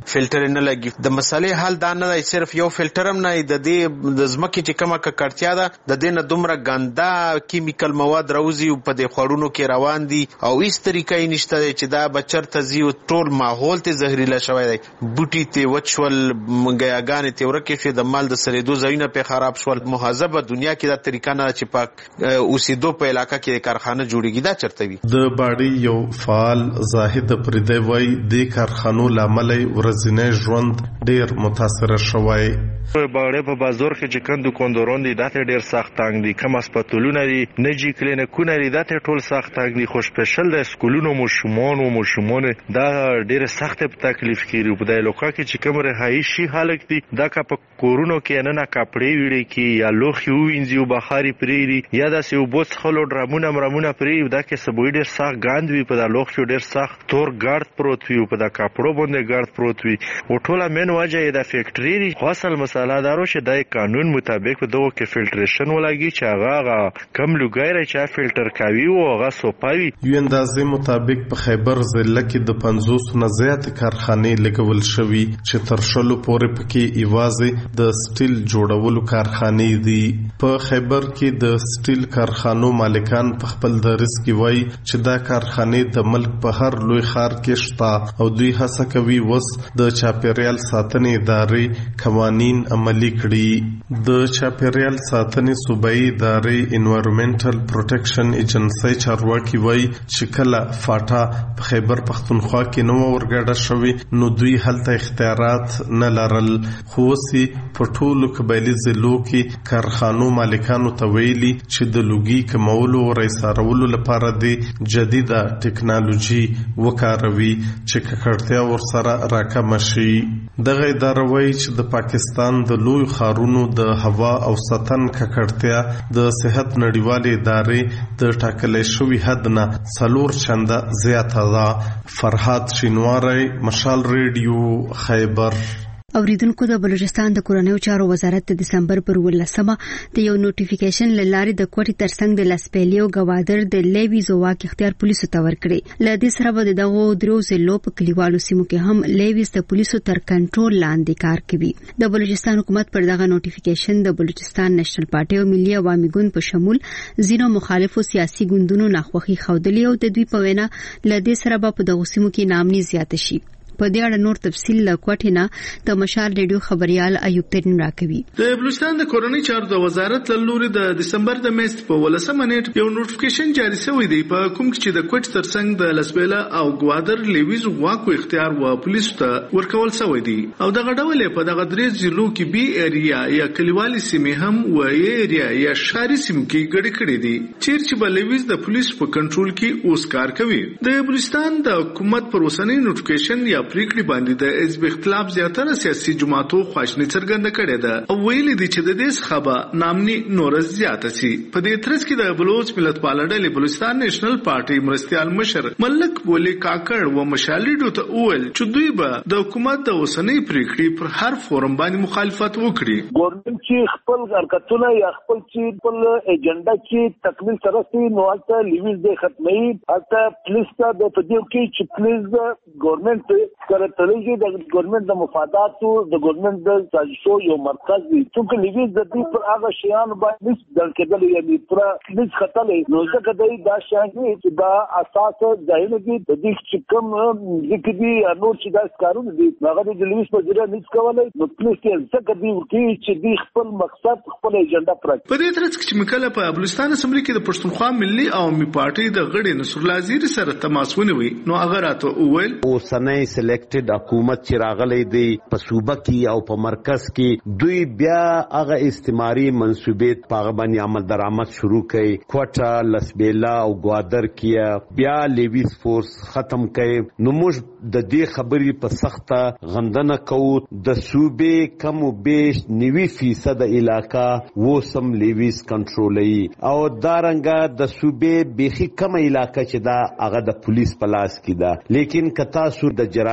فلټر نه لګي. د مسالې حل دا نه دی صرف یو فلټر هم نه د دې د ځمکې چې کومه ککړتیا ده د دې نه دومره ګنده کیمیکل مواد راوځي په دې خوړونو کې روان دي او هیڅ طریقې نشته چې دا بچرته ځي او ټول ماحول ته زهريله شوی دی. بوټي ته وچول ګیاګانې ته ورکې شوې د مال د سریدو ځایونه په خراب شول. مهذبه دنیا کې دا طریقه نه چې په اوسېدو په علاقه کې کارخانه جوړیږي دا چرته وي. د باړي یو فعال زاهد پردی وای د کارخانو لامل ورځنی ژوند ډیر متاثر شوی. باړې په بازار کې چې کندو کوندورون دي دا ډیر سخت تنګ دي. کوم هسپتالونه دي نجی کلینیکونه دي دا ټول سخت تنګ دي. خو سپیشل د سکولونو مشمون او مشمون دا ډیر سخت په تکلیف کې په دای لوکا کې چې کوم رهایشي حالت دي دا کا په کورونو کې نه نه کپړې ویړي کې یا لوخي وینځي او بخاري پریری یا د سیو بوت خلو ډرامونه مرمونه پری دا کې سبوی ډیر سخت ګاند وی په د لوخي ډیر سخت تور ګارد پروت وی په د کپړو باندې ګارد پروت وی او ټوله مین وجه د فیکټری خاصل مساله دارو چې د قانون مطابق په دوه کې فلټریشن ولګي چې هغه کم لګایره چې فلټر کوي او هغه سوپاوي. یو اندازې مطابق په خیبر ضلع کې د پنځوس نه زیات کارخانې لګول شوي چې تر شلو پورې پکې ایوازې د سټیل جوړولو کارخانې دي. په خیبر کې د سټیل کارخانو مالکان په خپل درس کې وایي چې دا کارخانې د ملک په هر لوی ښار کې شته او دوی هڅه کوي وس د چاپیریال ساتنې ادارې قوانین عملي کړي. د چاپیریال ساتنې صوبایي ادارې انوایرنمنټل پروټیکشن ایجنسی چارواکي وایي چې کله فاټا په خیبر پختونخوا کې نو ورګډه شوی نو دوی هلته اختیارات نه لرل. خو وسی په ټولو قبایلي ضلعو کې کارخانو مالکانو ته ویلي چې د لوګي کمولو او رایسارولو لپاره د جدیده ټکنالوژي وکاروي چې ککړتیا ورسره راکمه شي. دغه اداره وایي چې د پاکستان د لوی ښارونو د هوا او سطن ککړتیا د صحت نړیوالې ادارې د ټاکلې شوي حد نه څلور چنده زیاته ده. فرهاد شینواری، مشال ریډیو، خیبر. اوریدونکو د بلوچستان د کورنیو چارو وزارت د دسمبر پر ولسمه د یو نوټیفیکیشن لاره د کوټي ترڅنګ د لاسپیلیو گوادر د لیویز واک اختیار پولیسو ته ورکړي. لدې سره به دغه درو ضلعو په کلیوالو سیمو کې هم لیویز د پولیسو تر کنټرول لاندې کار کوي. د بلوچستان حکومت پر دغه نوټیفیکیشن د بلوچستان نېشنل پارټي او ملي عوامي ګوند په شمول ځینو مخالفو سیاسي ګوندونو ناخوښي ښودلې او د دوی په وینا لدې سره به په دغه سیمو کې نامني زیات شي. په دې اړه نور تفصیل له کوټینا د مشال ریډیو خبريال ایوب ترین راکوي. د بلوچستان د کورنۍ چارو د وزارت له لوري د دسمبر د میاشتې په ولسمه نیټه یو نوټیفیکیشن جاری شوی دی په کوم کې چې د کوټ ترڅنګ د لاسبیلا او ګوادر لیویز واکو اختیار و پولیسو ته ورکول شوی دی او دغه ډول په دغه درې ضلعو کې بي ایریا یا کلیوالي سیمې هم و ایریا یا شاري سیمو کې ګډ کړي دي چې چې لیویز د پولیسو په کنټرول کې اوس کار کوي. د بلوچستان د حکومت پر اوسنۍ نوټیفیکیشن یا پریکړې باندې د حزب اختلاف زیاتره سیاسي جماعتو خواشنی څرګنده کړې ده او ویلي دي چې د دې څخه نامني نور زیاته سي. په دې ترڅ کې د بلوچ ملت پالډلې بلوچستان نېشنل پارټي مرستيال مشر ملک بولی کاکړ و مشالډو ته وویل چې دوی به د حکومت د اوسنۍ پریکړې پر هر فورم باندې مخالفت وکړي. ګورنمنت چې خپل حرکتونه یا خپل چې خپل ایجنډا کې تکمیل سره سي نو هلته لیویز د ختمي هلته پولیس ته د پدیو کې چې پولیس ګورنمنت سره تللی د ګورنمنت د مفاداتو د ګورنمنت د سازشو یو مرکز دی چې لیویز د دې پر هغه شیان باندې دل کېدل یعنی پر پولیس خطلې نو ځکه د دا شیان چې دا اساس ځای نه دی د دې چې کوم ځکه دی نور چې دا کارونه دي هغه د لیویز په ځای نه کولای نو پولیس یې ځکه دی چې دی خپل مقصد خپل ایجنډا پر په دې ترڅ کې مکله په بلوچستان اسمبلی کې د پښتونخوا ملي عوامي پارټي د غړي نصر الله زیری سره تماس ونیوي نو هغه راته وویل او سنې سلیکټډ حکومت چې راغلی دی په صوبه کې او په مرکز کې دوی بیا هغه استعماري منسوبې په باندې عمل درآمد شروع کړي. کوټا لسبیلا او ګوادر کې بیا لیویز فورس ختم کړي. نو موږ د دې خبرې په سخته غندنه کوو. د صوبې کم او بیش نوي فیصد علاقہ و سم لیویز کنټرولوي او دارنګه د صوبې بیخي کم علاقہ چې دا هغه د پولیس په لاس کې ده. لیکن کتا سو د جرائم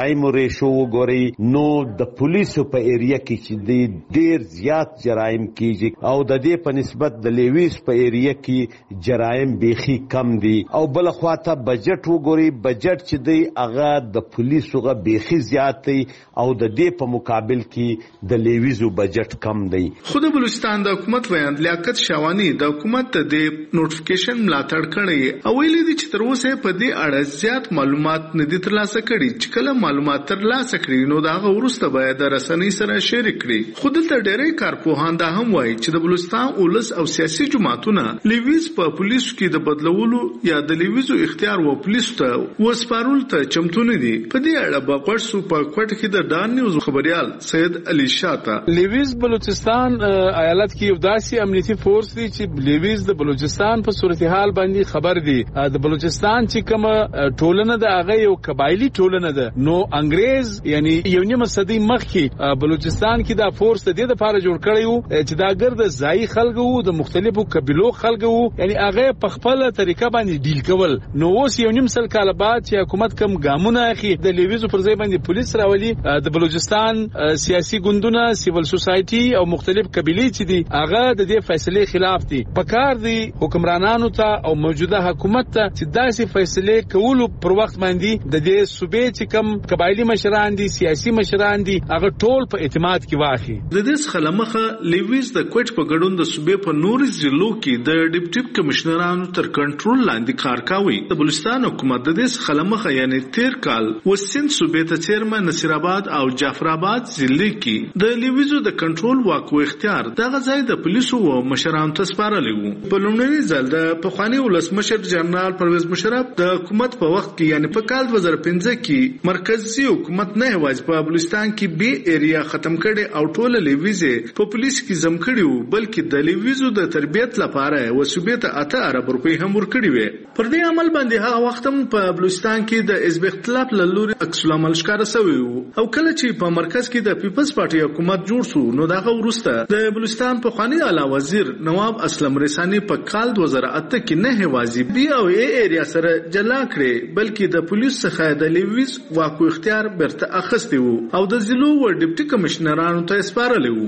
جرایم ریشو وګورئ نو د پولیسو په ایریا کې چې د ډیر زیات جرایم کیږي او د دې په نسبت د لیویس په ایریا کې جرایم بیخي کم دي او بل خواته بجټ وګورئ بجټ چې دی هغه د پولیسو غو بیخي زیات دی او د دې په مقابل کې د لیویزو بجټ کم دی. خود بلوچستان د حکومت ویاند لیاقت شاوانی د حکومت ته د نوټیفیکیشن ملاتړ کړی او ویلي دي چې تر اوسه په دې اړه زیات معلومات نه دي ترلاسه کړي چې کله معلومات ترلاسه کړي نو دا ورسته باید د رسنۍ سره شریک کړي. خود ته ډېرې کارپوهان دا هم وایي چې د بلوچستان ولس او سیاسي جماعتونه لیویز په پولیسو کې د بدلولو یا د لیویزو اختیار و پولیسو ته وسپارول ته چمتو نه دي. په دې اړه په پښتو په کوټ کې د ډان نیوز خبريال سید علي شاته لیویز بلوچستان ایالت کې یو داسې امنیتي فورس دی چې لیویز د بلوچستان په صورتحال باندې خبر دی. د بلوچستان چې کوم ټولنه د هغه یو قبایلی ټولنه ده نو انګريز یعنی یو نیمه صدۍ مخکې بلوچستان کې دا فورس د دې لپاره جوړ کړی وو چې دا ګرد ځای خلکو د مختلفو قبيلو خلکو یعنی هغه په خپل طریقه باندې ډیل کول. نو اوس یو نیم سل کال بعد چې حکومت کوم ګامونه اخی د لیویزو پر ځای باندې پولیس راولي د بلوچستان سیاسي ګوندونه سیول سوسایټي او مختلف قبيلې چې دي هغه د دې فیصله خلاف دي. پکار دي حکمرانانو ته او موجوده حکومت ته چې داسې فیصله کولو پر وخت باندې د دې صوبې چې کوم قبایلی مشران دي سیاسي مشران دي هغه ټول په اعتماد کې واخی. د دې خلمخه لیویز د کوټ په ګډون د صوبې په نوري ضلعو کې د ډیپټي کمشنرانو تر کنټرول لاندې کار کوي. د بلوچستان حکومت د دې خلمخه یعنی تیر کال وسین صوبې ته چیرمن نصیر آباد او جعفر آباد ضلع کې د لیویزو د کنټرول واک او اختیار دغه ځای د پولیسو او مشرانو ته سپارلی وو. په لومړني ځل د پخوانی ولسمشر جنرال پرویز مشرف د حکومت په وخت کې یعنی په کال دوه زره پنځه کې مرکزی حکومت نه یوازې په بلوچستان کې بي ایریا ختم کړي او ټول لیویزه په پولیس کې زم کړي وو بلکې د لیویزو د تربیت لپاره وسوبې ته اته ارب روپۍ هم ورکړي وي. پر دې عمل باندې هغه وخت هم په بلوچستان کې د حزب اختلاف لوري عکس العمل ښکار شوی وو او کله چې په مرکز کې د پیپلز پارټي حکومت جوړ شو نو دغه وروسته د بلوچستان په خواني اعلی وزیر نواب اسلم رسانی په کال دوه زره اته کې نه هوازي بي او اي ایریا سره جلا کړي بلکې د پولیس څخه د لیویز واکو اختیار برته اخستي وو او د ضلعو و ډیپټي کمشنرانو ته سپارلی وو.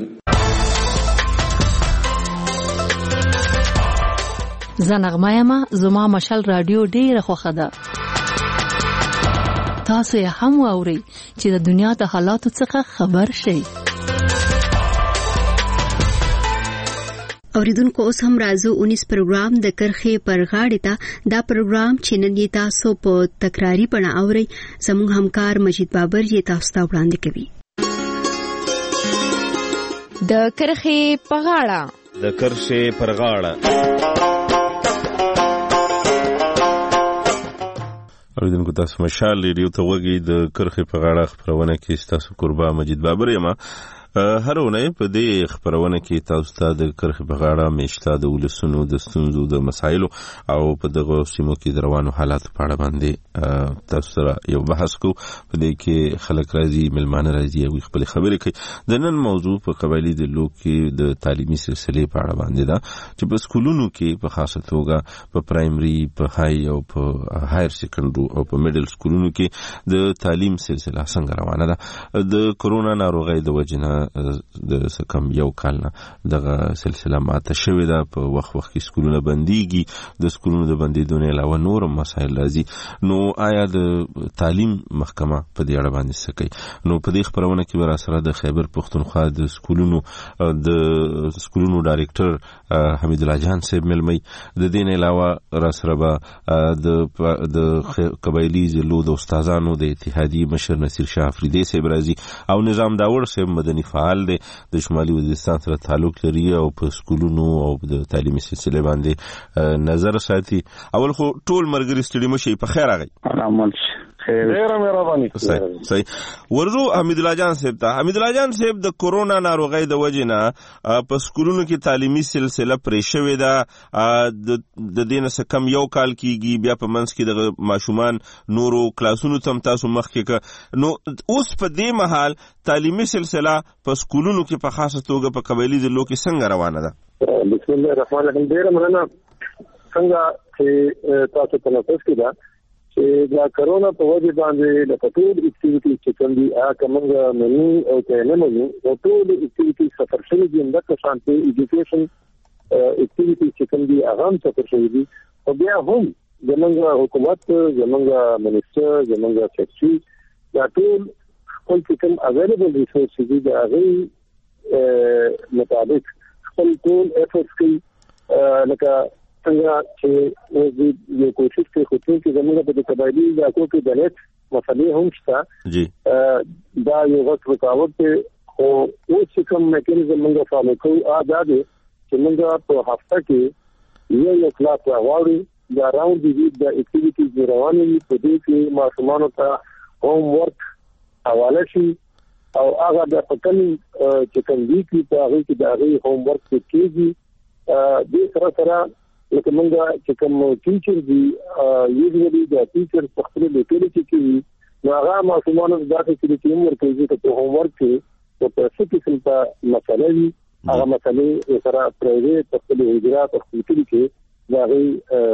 زنغمایما زما مشال رادیو ډیره خوخه ده. تاسو یې هم واورئ چې د دنیا د حالاتو څخه خبر شئ. اوریدونکو اوس هم راځو اونیس پروګرام د کرخې پر غاړې ته دا پروګرام چې نن یې تاسو په تکراری بڼه اورئ زموږ همکار مجید بابر یې تاسو ته وړاندې کوي. د کرخې په غاړه د کرخې پر غاړه اوریدونکو تاسو مشال ریډیو ته وګورئ د کرخې په غاړه خبرونه کې تاسو قربا مجید بابر یم. هر اونۍ په دې خبرونه کې تاسو ته د کرخې په غاړه میشته د ولسونو د ستونزو د مسایلو او په دغه سیمو کې د روانو حالاتو په اړه باندې تاسو سره یو بحث کوو. په دې کې خلک راځي ملمانه راځي او خپل خبرې کوي. د نن موضوع په قبایلی ضلعو کې د تعلیمي سلسلې په اړه باندې ده چې په سکولونو کې په خاصه توګه په پرایمري په های او په هایر سیکنډري او په میډل سکولونو کې د تعلیم سلسله څنګه روانه ده. د کورونا ناروغۍ د وجنه د سکم یو کال نه دغه سلسله ماته شوې ده. په وخت وخت کې سکولونه بنديږي. د سکولونو د بندیدو نه علاوه نور مسایل راځي. نو آیا د تعلیم محکمه په دې اړه باندې څه کوي؟ نو په دې خبرونه کې ور سره د خیبر پښتونخوا د سکولونو د سکولونو ډایریکټر حمید الله جان صاحب ملمي د دې نه علاوه را سره به د د قبایلی ضلعو د استادانو د اتحادیې مشر نصیر شاه افریدی صاحب راځي او نظام داور صاحب مدني فعال دی د شمالي وزیرستان سره تعلق لري او په سکولونو او د تعلیمي سلسله باندې نظر ساتي. اول خو ټول مرګري ستړي مشي په خیر راغی. ډیره مهرباني. صحیح. ورزو حمید الله جان صاحب ته. حمید الله جان صاحب د کورونا ناروغۍ د وجې نه په سکولونو کې تعلیمي سلسله پرې شوې ده. د دې نه څه کم یو کال کېږي بیا په منځ کې د ماشومان نورو کلاسونو ته هم تاسو مخکې که نو اوس په دې مهال تعلیمي سلسله په سکولونو کې په خاصه توګه په قبایلي ضلعو کې څنګه روانه ده؟ بسم الله الرحمن الرحیم. ډیره مننه. څنګه چې تاسو تنفس کړه چې دا کرونا په وجه باندې د ټول اکټیویټي چې کوم دي هغه کومه منو او ته نه منو د ټول اکټیویټي سفر شوی دي د شانتي ایجوکیشن اکټیویټي چې کوم دي هغه هم سفر شوی دي او بیا هم زمونږ حکومت زمونږ منیسټر زمونږ سیکرټري دا ټول خپل کوم اویلیبل ریسورسز دي دا غي مطابق خپل ټول افورټس کوي لکه څنګه چې یو کوشش کوي خو چې زموږ په قبایلی علاقو کې د نت مسلې هم شته جی دا یو وخت رکاوټ دی خو اوس چې کوم میکانیزم موږ فالو کوو دا دی چې موږ په هفته کې یو یو کلاس راوړو دا راوند دي د اکټیویټیز روانې دي په دې کې ماشومانو ته هوم ورک حواله شي او هغه د پټن چې کوم دي چې هغه کې د هغه هوم ورک کېږي د سره سره لکه موږ چې کوم ټیچر دي یوزلی د ټیچر په خپل لیکل کې نو هغه ماشومانو د داسې کې چې عمر کې چې هوم ورک کې په څه کې څه مسله وي هغه مسله سره پرایویټ په خپل اجرا په خپل کې دا غي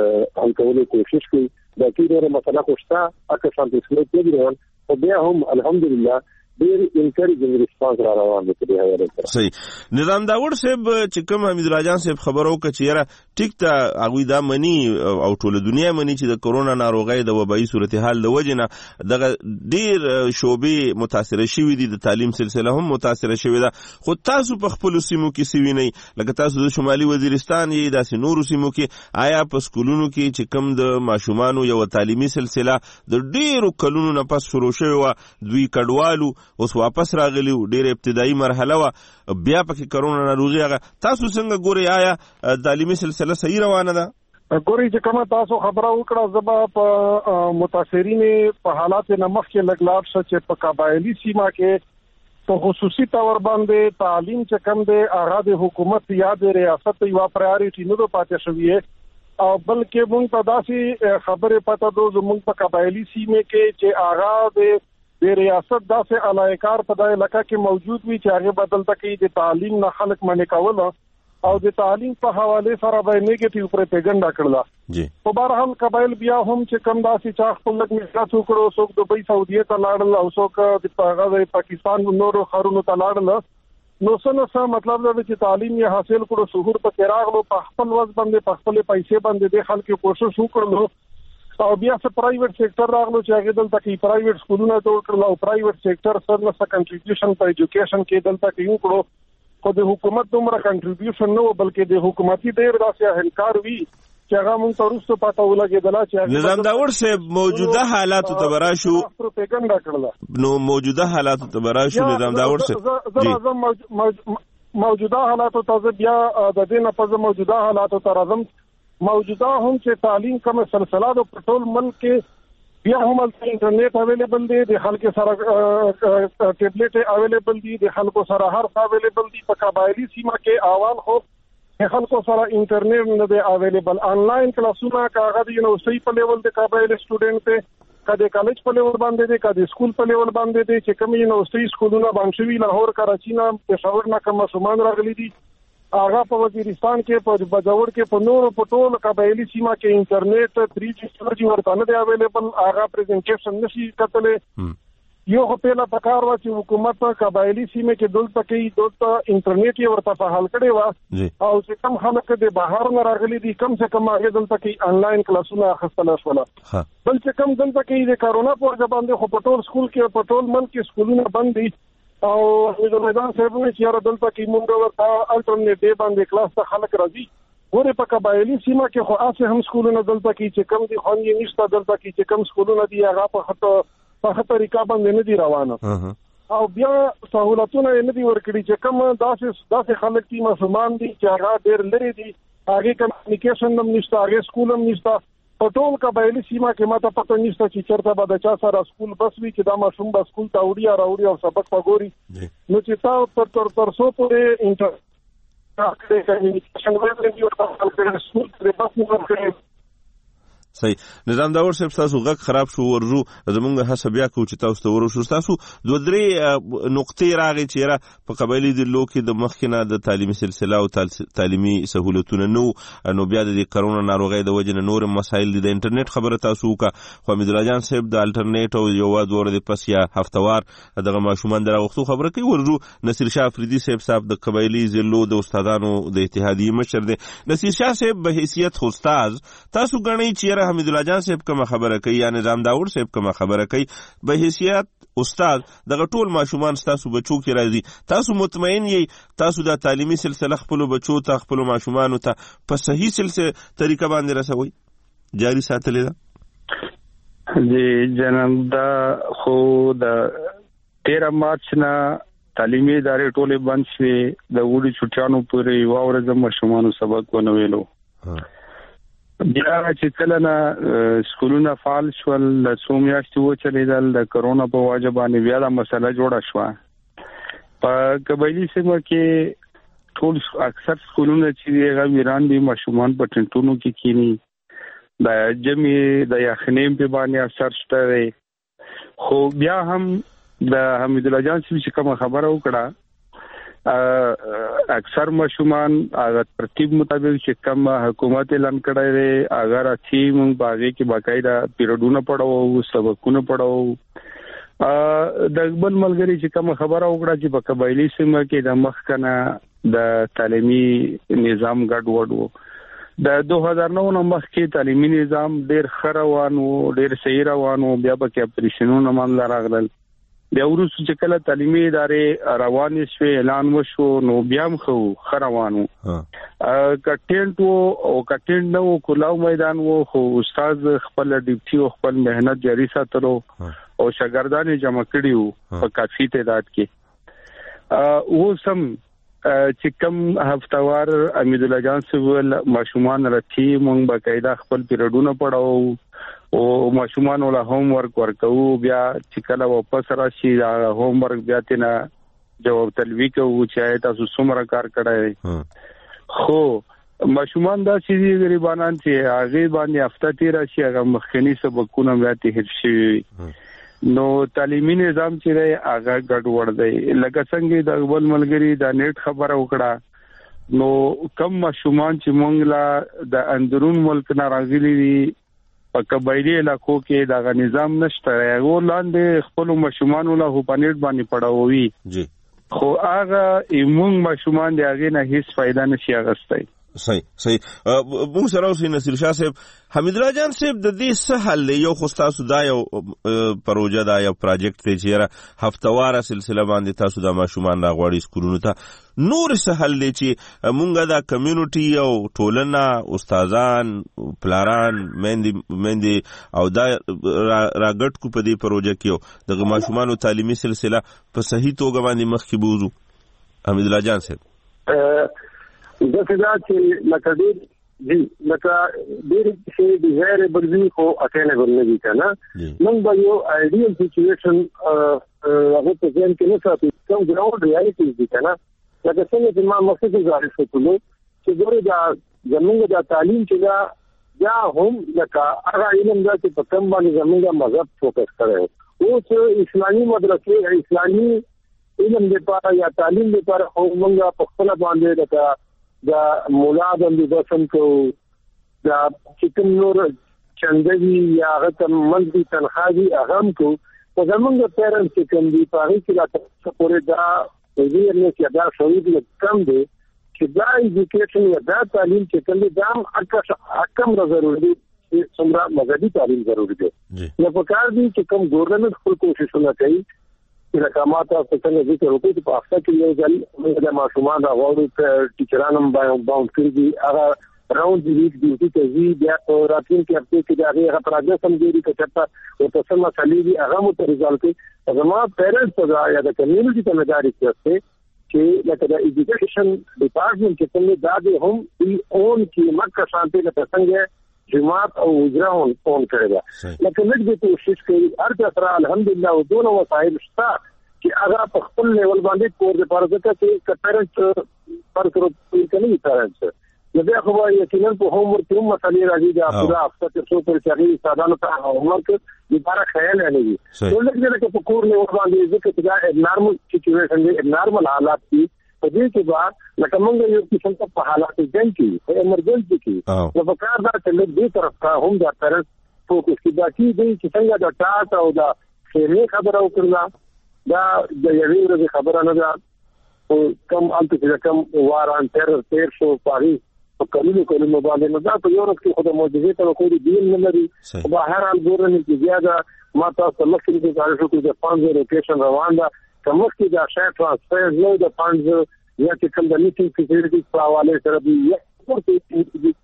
هم کولای کوشش کوي دا کې ډېر مسله خوشته اکه شانتي سمټ دی او بیا هم الحمدلله ډېر انکریجینګ ریسپانس را روان دی په دې حواله سره. صحیح. نظام داوود صاحب چې کوم حمید الله جان صاحب خبرو ک چې یاره ټیک ته هغه دا منی او ټول دنیا منی چې د کورونا ناروغي د وبایي صورتحال د وجنه دغه ډېر شوبې متاثر شوي دي د تعلیم سلسله هم متاثر شوي ده خو تاسو په خپل سیمو کې سوي نه لکه تاسو د شمالي وزیرستان یې د نورو سیمو کې آیا په سکولونو کې چې کوم د ماشومانو یو تعلیمي سلسله د ډېرو کلونو نه پس شروع شوی و دوی کډوالو اوس واپس راغلی ډېر ابتدایي مرحله وا بیا پکې کرونا ناروغي هغه تاسو څنګه ګوري آیا تعلیمي سلسله صحیح روانه ده ګوري چې کومه تاسو خبره وکړه زبا په متاثرین په حالات نمخ کې لګلاب شې چې په قبایلی سیمه کې په خصوصي تور باندې تعلیم چې کم دی هغه د حکومت یا د ریاست یو پرایورټي نه پاتې شوی او بلکې مونږ په داسې خبره پته دو زمونږ په قبایلی سیمه کې چې هغه د د ریاست داسې علایقار په دای لکه کې موجود وي چې هغه بدلته کې د تعلیم نه خلک منې کول او د تعلیم په حواله سره به نیگیټیو پروپاګاندا کړل جی په بهر حال قبایل بیا هم چې کم داسې چا خپل لګ میراث وکړو څوک دوبۍ سعودي ته لاړل او څوک د پاکستان نورو خارونو ته لاړل نو څه مطلب دا چې تعلیم یې حاصل کړو شهور په راغلو په خپل وځ باندې په خپل پیسې باندې د خلکو کوشش وکړلو او بیا څه پرایویټ سېکټر راغلو چې هغه دلته کې پرایویټ سکولونه جوړ کړل او پرایویټ سېکټر سره څه کنټریبیوشن په ایجوکیشن کې دلته کې یو کړو خو د حکومت دومره کنټریبیوشن نه بلکې د حکومتي ډېر داسې اهنکار وی چې هغه مونږ تاسو پاتہ ولګیدل چې نظام داوود صاحب موجوده حالات ته براشو پروپاګاندا کړل نو موجوده حالات ته براشو نظام داوود صاحب جی موجوده حالات ته بیا د دې نه په موجوده حالات ته راځم موجوده هم چې تعلیم کوم سلسله د پټول ملک کې بیا هم انټرنیټ اویلیبل دی د خلکو سره ټابلیټ اویلیبل دی د خلکو سره هر څه اویلیبل دی په قبایلی سیمه کې اول خو د خلکو سره انټرنیټ نه دی اویلیبل انلاین کلاسونه کاغذ یونیورسيټي په لیول د قبایلی سټوډنټ ته کله کالج په لیول باندې دی کله سکول په لیول باندې دی چې کوم یونیورسيټي سکولونه باندې وی لاهور کراچي نه پېښور نه کوم سومان راغلي دي هغه په وزیرستان کې په بجاور کې په نورو په ټول قبایلی سیمه کې انټرنیټ تھری جی فور جی ورته نه دی اویلیبل هغه پریزنټیشن نشي کتلې یو په لا پکار وا چې حکومت په قبایلی سیمه کې دلته کې دلته انټرنیټ یې ورته په حل کړی و او چې کم خلک د بهر نه راغلي دي کم څه کم هغه دلته کې انلاین کلاسونه اخیستل شول بل چې کم دلته کې د کرونا په وجه باندې خو په ټول سکول کې په ټول ملک کې سکولونه بند دي او د میدان صاحب نه چې را دلته کې مونږ ورته الټرنیټیو باندې کلاس ته خلک راځي ورې په قبایلی سیمه کې خو اسه هم سکولونه دلته کې چې کم دي خو یې نشته دلته کې چې کم سکولونه دي هغه په خطر په خطر طریقه باندې نه دي روانه او بیا سہولتونه نه دي ورکړي چې کم داسې داسې خلک دي مسلمان دي چې هغه ډېر لري دي هغه کمیونیکیشن هم نشته هغه سکول هم نشته په ټول قبایلی سیمه کې ماته پته نشته چې چیرته به د چا سره سکول بس وي چې دا ماشوم به سکول ته وړي راوړي او سبق پګوري نو چې تا تر تر تر څو پورې انټر کړي کمیونیکیشن ورته دی او تاسو سکول ته بس نه ورکړي صحیح. نظام داور صاحب تاسو غږ خراب شو ورجو زمونږ هڅه بیا کوو چې تاسو ته ورشو. تاسو دوه درې نقطې راغی چې را په قبایلي ضلعو کې د مخکې نه د تعلیمي سلسله او تعلیمي سهولتونه نو نو بیا د کرونا ناروغۍ د وجې نه نور مسایل دي. د انټرنیټ خبره تاسو وکړه خو حمید الله جان صاحب د الټرنیټ او یو واد ور د پس یا هفتوار دغه ماشومان دراغښتو خبره کوي. ورجو نصیر شاه افریدي صاحب صاحب د قبایلي ضلعو د استادانو د اتحادیې مشر دی. نصیر شاه صاحب به حیثیت خو استاد تاسو ګڼئ چې حمید الله جان صاحب کوم خبره کوي یا نظام داور صاحب کوم خبره کوي به حیثیت استاد دغه ټول ماشومان تاسو بچو کې راځي. تاسو مطمئن یې تاسو د تعلیمي سلسله خپل بچو ته خپل ماشومان ته په صحیح سلسله طریقه باندې رسوي جاری ساتلې ده؟ جی جناب دا خو د تیرہ مارچ نه تعلیمي ادارې ټولې بند شوې. د وړي چټیانو پورې یو ورځ ماشومان سبق ونه ویلو. بیا چې کله نه سکولونه فعال شول د څو میاشتې وچلېدل د کرونا په وجه باندې بیا دا مسله جوړه شوه. په قبایلي سیمه کې ټول اکثر سکولونه چې هغه ویران دي ماشومان په ټنټونو کې کینی د جمعې د یخنیم په باندې اثر شته. خو بیا هم د حمید الله جان چې کوم خبره وکړه اکثر ماشومان هغه ترتیب مطابق چې کوم حکومت اعلان کړی دی هغه راځي موږ باغې کې باقاعده پیریډونه پڑھاو سبقونه پڑھاو. د بل ملګری چې کوم خبره وکړه چې په قبایلي سیمه کې د مخ کنه د تعلیمي نظام ګډوډ وو. د دوه هزار نو مخکې تعلیمي نظام ډېر ښه روان وو ډېر صحیح روان وو. بیا پکې اپریشنونه منځ راغلل. بیا وروسته چې کله تعلیمي ادارې روانې شوې اعلان وشو نو بیا هم ښه روان وو. کټینټ وو او کټینټ نه وو کلاو میدان وو خو استاد خپل ډیوټي او خپل مهنت جاری ساتلو او شاګردان جمع کړي وو په کافي تعداد کې. و سم چې کوم هفتوار حمید الله جان صاحب ماشومان راځي مونږ باقاعده خپل پیریډونه پڑھاو او ماشومان ولا هوم ورک ورکو. بیا چې کله واپس راشي دا هوم ورک بیا تینا جواب طلبي کوو چې تاسو څومره کار کړی. خو ماشومان دا چې غریبانان چې هغه باندې هفته تیر شي هغه مخکنی سبقونه بیا ته هیڅ شي نو تعلیمي نظام چې دی هغه ګډوډ دی. لکه څنګه د اول ملګری د نیټ خبره وکړه نو کم ماشومان چې مونږ لا د اندرون ملک نه راغلي دي په قبایلي علاقو کې دا نظام نشته. هغه لاندې خپل ماشومان له هوپانیټ باندې پڑھاوي جی خو هغه ایمون ماشومان دی هغه نه هیڅ فائدہ نشي اغستای. صحیح صحیح. موږ سره اوسې نصیر شاه صاحب حمید الله جان صاحب د دې سهل یو خو تاسو دا یو پروژه دا یو پروجیکټ دی چې هفتواره سلسله باندې تاسو د ماشومان راغواړي سکولونو ته نور سهل دی چې مونږه دا کمیونټي او ټولنه استادان پلاران مندي مندي او دا راګټ کو په دې پروژه کې د ماشومان تعلیمي سلسله په صحیح توګه باندې مخ کې بوزو. حمید الله جان صاحب د فدا چې لکه دې دي لکه ډېر شي د غیر برزي خو اټینه ورنږي کنه موږ به یو ایډیال سچويشن هغه په ځین کې نه ساتي کوم ګراوند ریالټي دي کنه لکه څنګه چې ما مخکې ځای شوکلو چې ګوره دا زموږ د تعلیم چې دا یا هم لکه هغه علم دا چې په کوم باندې زموږ مذهب فوکس کړي او چې اسلامي مدرسې اسلامي علم لپاره یا تعلیم لپاره او موږ په خپل باندې لکه دا مولا باندې بسم کو دا چې نور چندوي یا هغه منځي تنخواهي اهم کو په زمونږ پیرنټس چې کوم دي په هغه کې لا څه پورې دا ویل نه چې دا شوې کم دي چې دا ایجوکیشن یا دا تعلیم چې کوم دي دا حکم را ضروري دي څومره مذهبي تعلیم ضروري دي نو په کار دي چې کوم ګورنمنت خپل کوششونه کوي چې رقمات او څنګه ذکر وکړي په افسا کې یو ځل موږ د ماشومان راغورو ته ټیچرانو باندې باوند کړی هغه راوند دی ډیوټي ته زی بیا په راتین کې خپل کې دا هغه پروګرام سم دی چې چېرته او تاسو ما سالي دی هغه مو ته ریزالټ کوي زما پیرنټس ته یا د کمیونټي ته مداري کوي چې لکه د ایجوکیشن ډپارټمنټ چې څنګه دا دی هم ای اون کې مکه شانتي د څنګه جماعت او وزراون فون کړی دا لکه موږ دې کوشش کوي هر څه الحمدلله او دونه وسایل شته چې هغه په خپل لیول باندې کور د پرځکه چې پیرنټس پر تر کوي کني پیرنټس نو بیا خو یقینا په هوم ورک هم مسلې راځي دا پورا هفته ته څو پر چې سادهانو ته هوم ورک دوباره خیال نه وي ټول دې کې په کور نه وړاندې ځکه چې دا نارمل سچويشن دی نارمل حالات دي په دې کې با لکه موږ یو قسم ته په حالات کې کې په ایمرجنسي کې نو په کار دا چې دې طرف ته هم دا تر فوکس کې دا چې دې چې څنګه دا ټاټ او دا خیمه خبره وکړه دا د یوې ورځې خبره نه ده او کم انت چې کم واران تر تیر شو پاري په کلونو کلونو باندې نو دا په یو ورځ کې خو د معجزې ته کوئی دین نه لري په هر حال ګورنه کې زیاده ما تاسو مخکې د کار شو چې پانځه روټیشن روان ده کوم کې دا شای ترانسفر نو د پانځه یا چې کوم د میټینګ فیسیلیټي په حواله سره دی یا ورته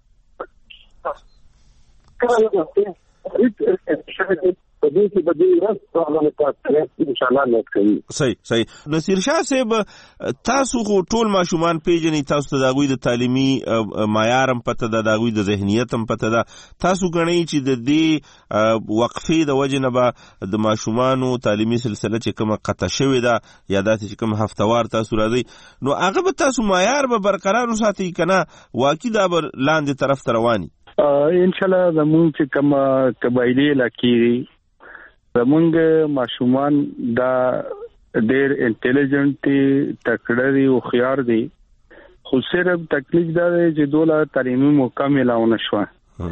کله په دې کې به دې راځي په ان شاء الله نوٹ کوي. صحیح صحیح. نصیر شاه صاحب تاسو خو ټول ماشومان پیژنې، تاسو ته د هغوی د تعلیمي معیار هم پته ده، د هغوی د ذهنیت هم پته ده. تاسو ګڼئ چې د دې وقفې د وجې نه به د ماشومانو تعلیمي سلسله چې کومه قطع شوې ده یا داسې چې کوم هفتوار تاسو راځئ نو هغه به تاسو معیار به برقرار وساتئ که نه واقعي دا به لاندې طرف ته رواني؟ انشاءالله زمونږ چې کومه قبایلي علاقې زمونږ ماشومان دا ډېر انټیلیجنټ دي، تکړه دي، هوښیار دي، خو صرف تکلیف دا دی چې دوله تعلیمي موقع میلاونه شوه.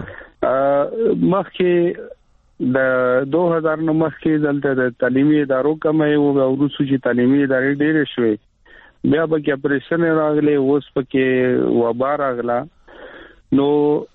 مخکې د دو هزار نه مخکې دلته د تعلیمي ادارو کمه و او وروسته چې تعلیمي ادارې ډېرې شوې بیا به کې اپریشن راغلی، اوس پکې وبا راغله. نو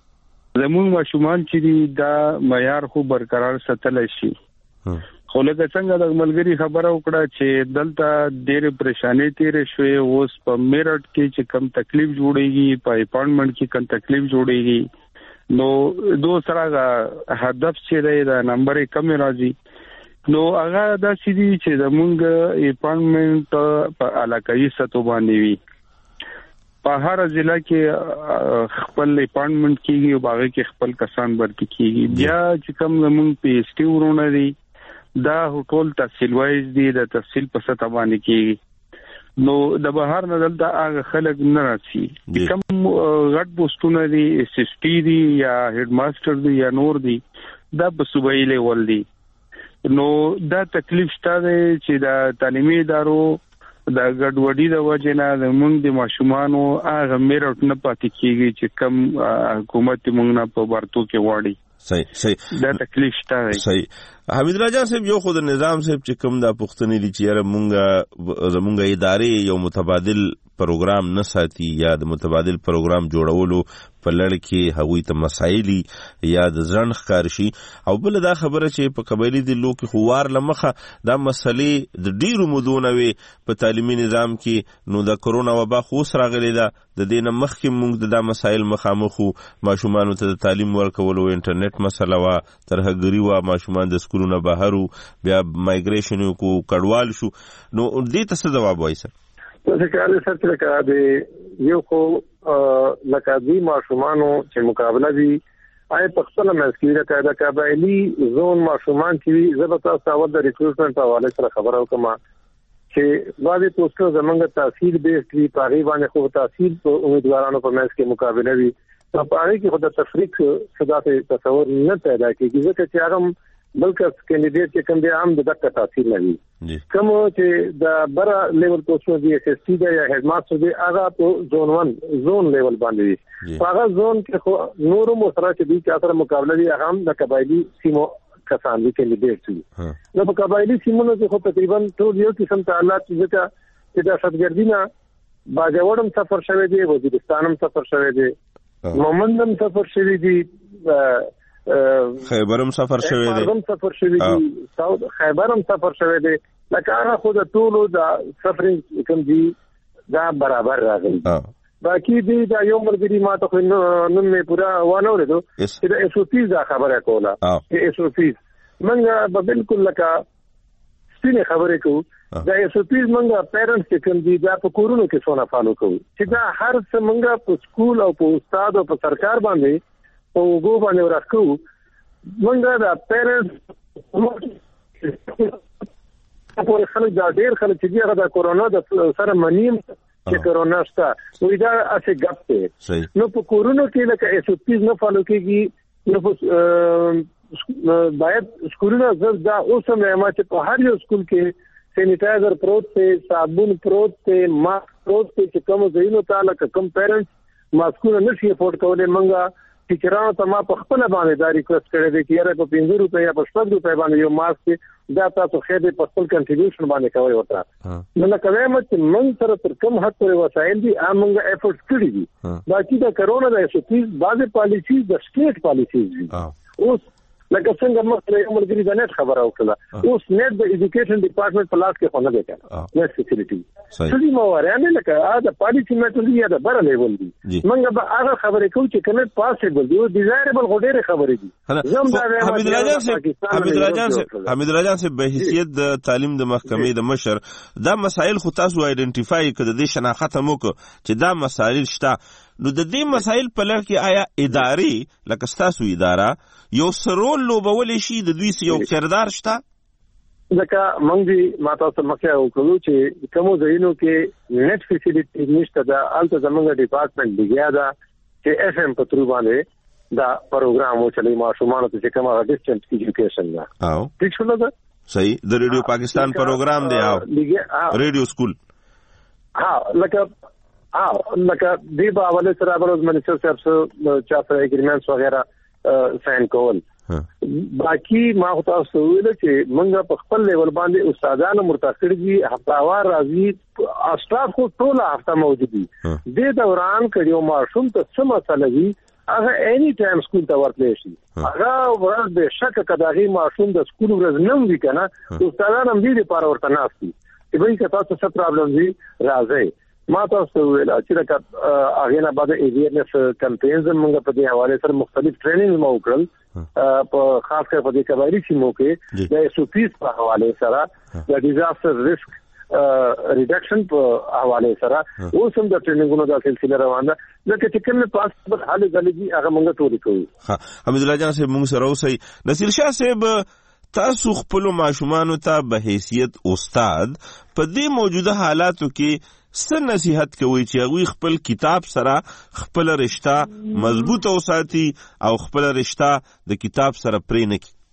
زمونږ ماشومان چې دي دا معیار خو برقرار ساتلی شي. خو لکه څنګه د ملګری خبره وکړه چې دلته ډېرې پریشانې تیرې شوې، اوس په میرټ کې چې کم تکلیف جوړېږي، په اپارټمنټ کې کم تکلیف جوړېږي، نو دو سره هدف چې دی د نمبر کم راځي. نو هغه داسې دي چې زمونږ اپارټمنټ په علاقایي سطح باندې وي، په هر ضلع کې خپل اپارټمنټ کېږي او هغه کې خپل کسان برتی کېږي. بیا چې کوم زمونږ پی ایچ ټي ورونه دي دا ټول تحصیل وایز دي، د تحصیل په سطح باندې کېږي. نو د بهر نه دلته هغه خلک نه راځي، کوم غټ پوسټونه دي، اس ایس ټي دي یا هډ ماسټر دي یا نور دي، دا په صوبایي لیول دي. نو دا تکلیف شته دی چې د تعلیمي ادارو د ګډوډۍ د وجې نه زموږ د ماشومانو هغه میرټ نه پاتې کېږي چې کم حکومت موږ نه په برتو کې واړي. صحیح صحیح. دا تکلیف شته دی. صحیح. حمید راجا صاحب یو خو د نظام صاحب چې کوم دا پوښتنې دي چې یاره مونږ زمونږ ادارې یو متبادل پروګرام نه ساتي یا د متبادل پروګرام جوړولو په لړ کې هغوی ته مسایل یا د ځنډ ښکار شي، او بل دا خبره چې په قبایلي ډلو کې خو وار له مخه دا مسلې د ډیرو مودو نه وي په تعلیمي نظام کې. نو د کرونا وبا خو اوس راغلی ده، د دې نه مخکې مونږ د دا مسایل مخامخ وو، ماشومانو ته د تعلیم ورکولو انټرنیټ مسله وه، ترهګري وه، ماشومان د سکولونه بهر وو، بیا مایګریشن کو کډوال شو. نو دې ته څه ځواب وایي سر؟ څه کار سره چې لکه د یو خو لکه د ماشومانو چې مقابله دي آی په خپل مسکې د د قبایلی زون ماشومان چې زبتا ساوت د ریکروټمنټ په حواله سره خبرو کوم چې بعضي پوسټو زمونږ تحصیل بیس دی پاغي باندې خو تحصیل په امیدوارانو په مسکې مقابله وي، په پاره کې خو د تفریق صدا تصور نه پیدا کیږي ځکه چې هغه بلکې کینډیډیټ چې کوم دی عام د دغه تحصیل نه وي. کوم چې د بره لیول پوسټو دی اس ایس ټي دی یا هډ ماسټر دی هغه په زون ون زون لیول باندې وي. هغه زون کې خو نورو مسره چې د چا سره مقابله دی هغه هم د قبایلی سیمو کسان دي کینډیډیټ دي. نو په قبایلی سیمونو کې خو تقریبا ټول یو قسم ته حالات چې د شتګردي نه باجوړم سفر شوی دی، وزیرستانم سفر شوی دی، مومندم سفر شوی دی، خیبرم سفر شوی دی، خیبرم سفر شوی دی، ساوث خیبرم سفر شوی دی. لکه هغه خو د ټولو د سفرینګ کوم دی دا برابر راغلی. باقي دی دا یو ملګری ما ته خو نن مې پورا وانه ورته چې د اس او پی دا خبره کوله چې اس او پی منګه به بالکل لکه سپینه خبره کوو. دا اس او پی منګه پیرنټس چې کوم دی دا په کورونو کې څونه فالو کوو چې دا هر څه منګه په سکول او په استاد او په سرکار باندې او وګو باندې ورکو. منګه دا پیرنټس په خلک دا ډیر خلک چې هغه د کورونا د سره منیم چې کرونا شته وې دا اسه ګپ ته نو په کورونو کې لکه ایس او پیز نه فالو کېږي نو باید سکولونه دا اوس هم چې په هر یو سکول کې سینیټایزر پروت ته صابون پروت ته ماسک پروت ته چې کوم ځایونو ته لکه کم پیرنټس ماسکونه نشي افورد کولای منګه ټیچرانو ته ما په خپل باندې دا ریکوست کړی دی چې یاره په پنځه روپیا یا په شپږ روپیا باندې یو ماسک دا تاسو خیر دې په خپل کنټریبیوشن باندې کوي وته نو لکه وایم چې موږ سره تر کوم حد پورې وسایل دي موږ افورټ کړی دي باقي دا کرونا د ایسوپیز بعضه پالیسي د سټیټ پالیسي دي اوس لکه څنګه موږ یو ملګری د نت خبره وکړه اوس نت د ایجوکیشن ډپارټمنټ په لاس کې خونه دی کنه نت فیسیلیټي څه مو وره نه لکه دا پالیسي میټر دی دا بر لیول دی موږ به هغه خبرې کوو چې کنه پاسبل دی او ډیزایربل غوډېره خبرې دي حمید الله جان صاحب حمید الله جان صاحب حمید الله جان صاحب به حیثیت د تعلیم د محکمې د مشر دا مسایل خو تاسو آیډنټیفای کړئ د شناخت مو چې دا مسایل شته نو د دې مسایل په لړ کې آیا ادارې لکه ستاسو اداره یو سرول لوبولې شي د دوی یو کردار شته ځکه موږ دې ما تاسو مخکې وکړو چې کوم ځایونو کې نت فیسیلیټي نشته دا الته زموږ ډپارټمنټ لګیا دا چې اف ام په تر باندې دا پروګرام وچلې ماشومان ته چې کومه ډیسټنس ایجوکیشن دا او ٹھیک شو دا صحیح د ریډیو پاکستان پروګرام دی او ریډیو سکول ها لکه ها لکه دی په حواله سره بروز منیسټر صاحب سره چا سره اګریمنټس وغیرہ ساين کول باقي ما تاسو ویل چې موږ په خپل لیول باندې استادانو مرتکړ دي هفتاوار راځي استاد خو ټول هفته موجود دي د دوران کړيو ماشوم ته څه مسله وي هغه اني ټایم سکول ته ورتلی شي هغه ورځ به شک کداغي ماشوم د سکول ورځ نه وي کنه استادان هم دې لپاره ورته ناشتي چې وایي که تاسو څه پرابلم وي راځي ما تاسو ویل چې دا هغه نه بعد ایویرنس کمپاینز موږ په دې حواله سره مختلف ټریننګ مو وکړل په خاص کر په دې کبایری سیمو کې د ایس او پیز په حواله سره د ډیزاستر ریسک ریډکشن په حواله سره اوس هم د ټریننګونو د سلسله روانه ده چې کومه پاسبل حل غلطي هغه موږ ټول کوو ها حمید الله جان صاحب موږ سره اوسئ نصیر شاه صاحب تاسو خپل ماشومان ته به حیثیت استاد په دې موجوده حالاتو کې څه نصيحت کوي چې هغه خپل کتاب سره خپل رشتہ مضبوط اوساتي او خپل رشتہ د کتاب سره پرې نه کی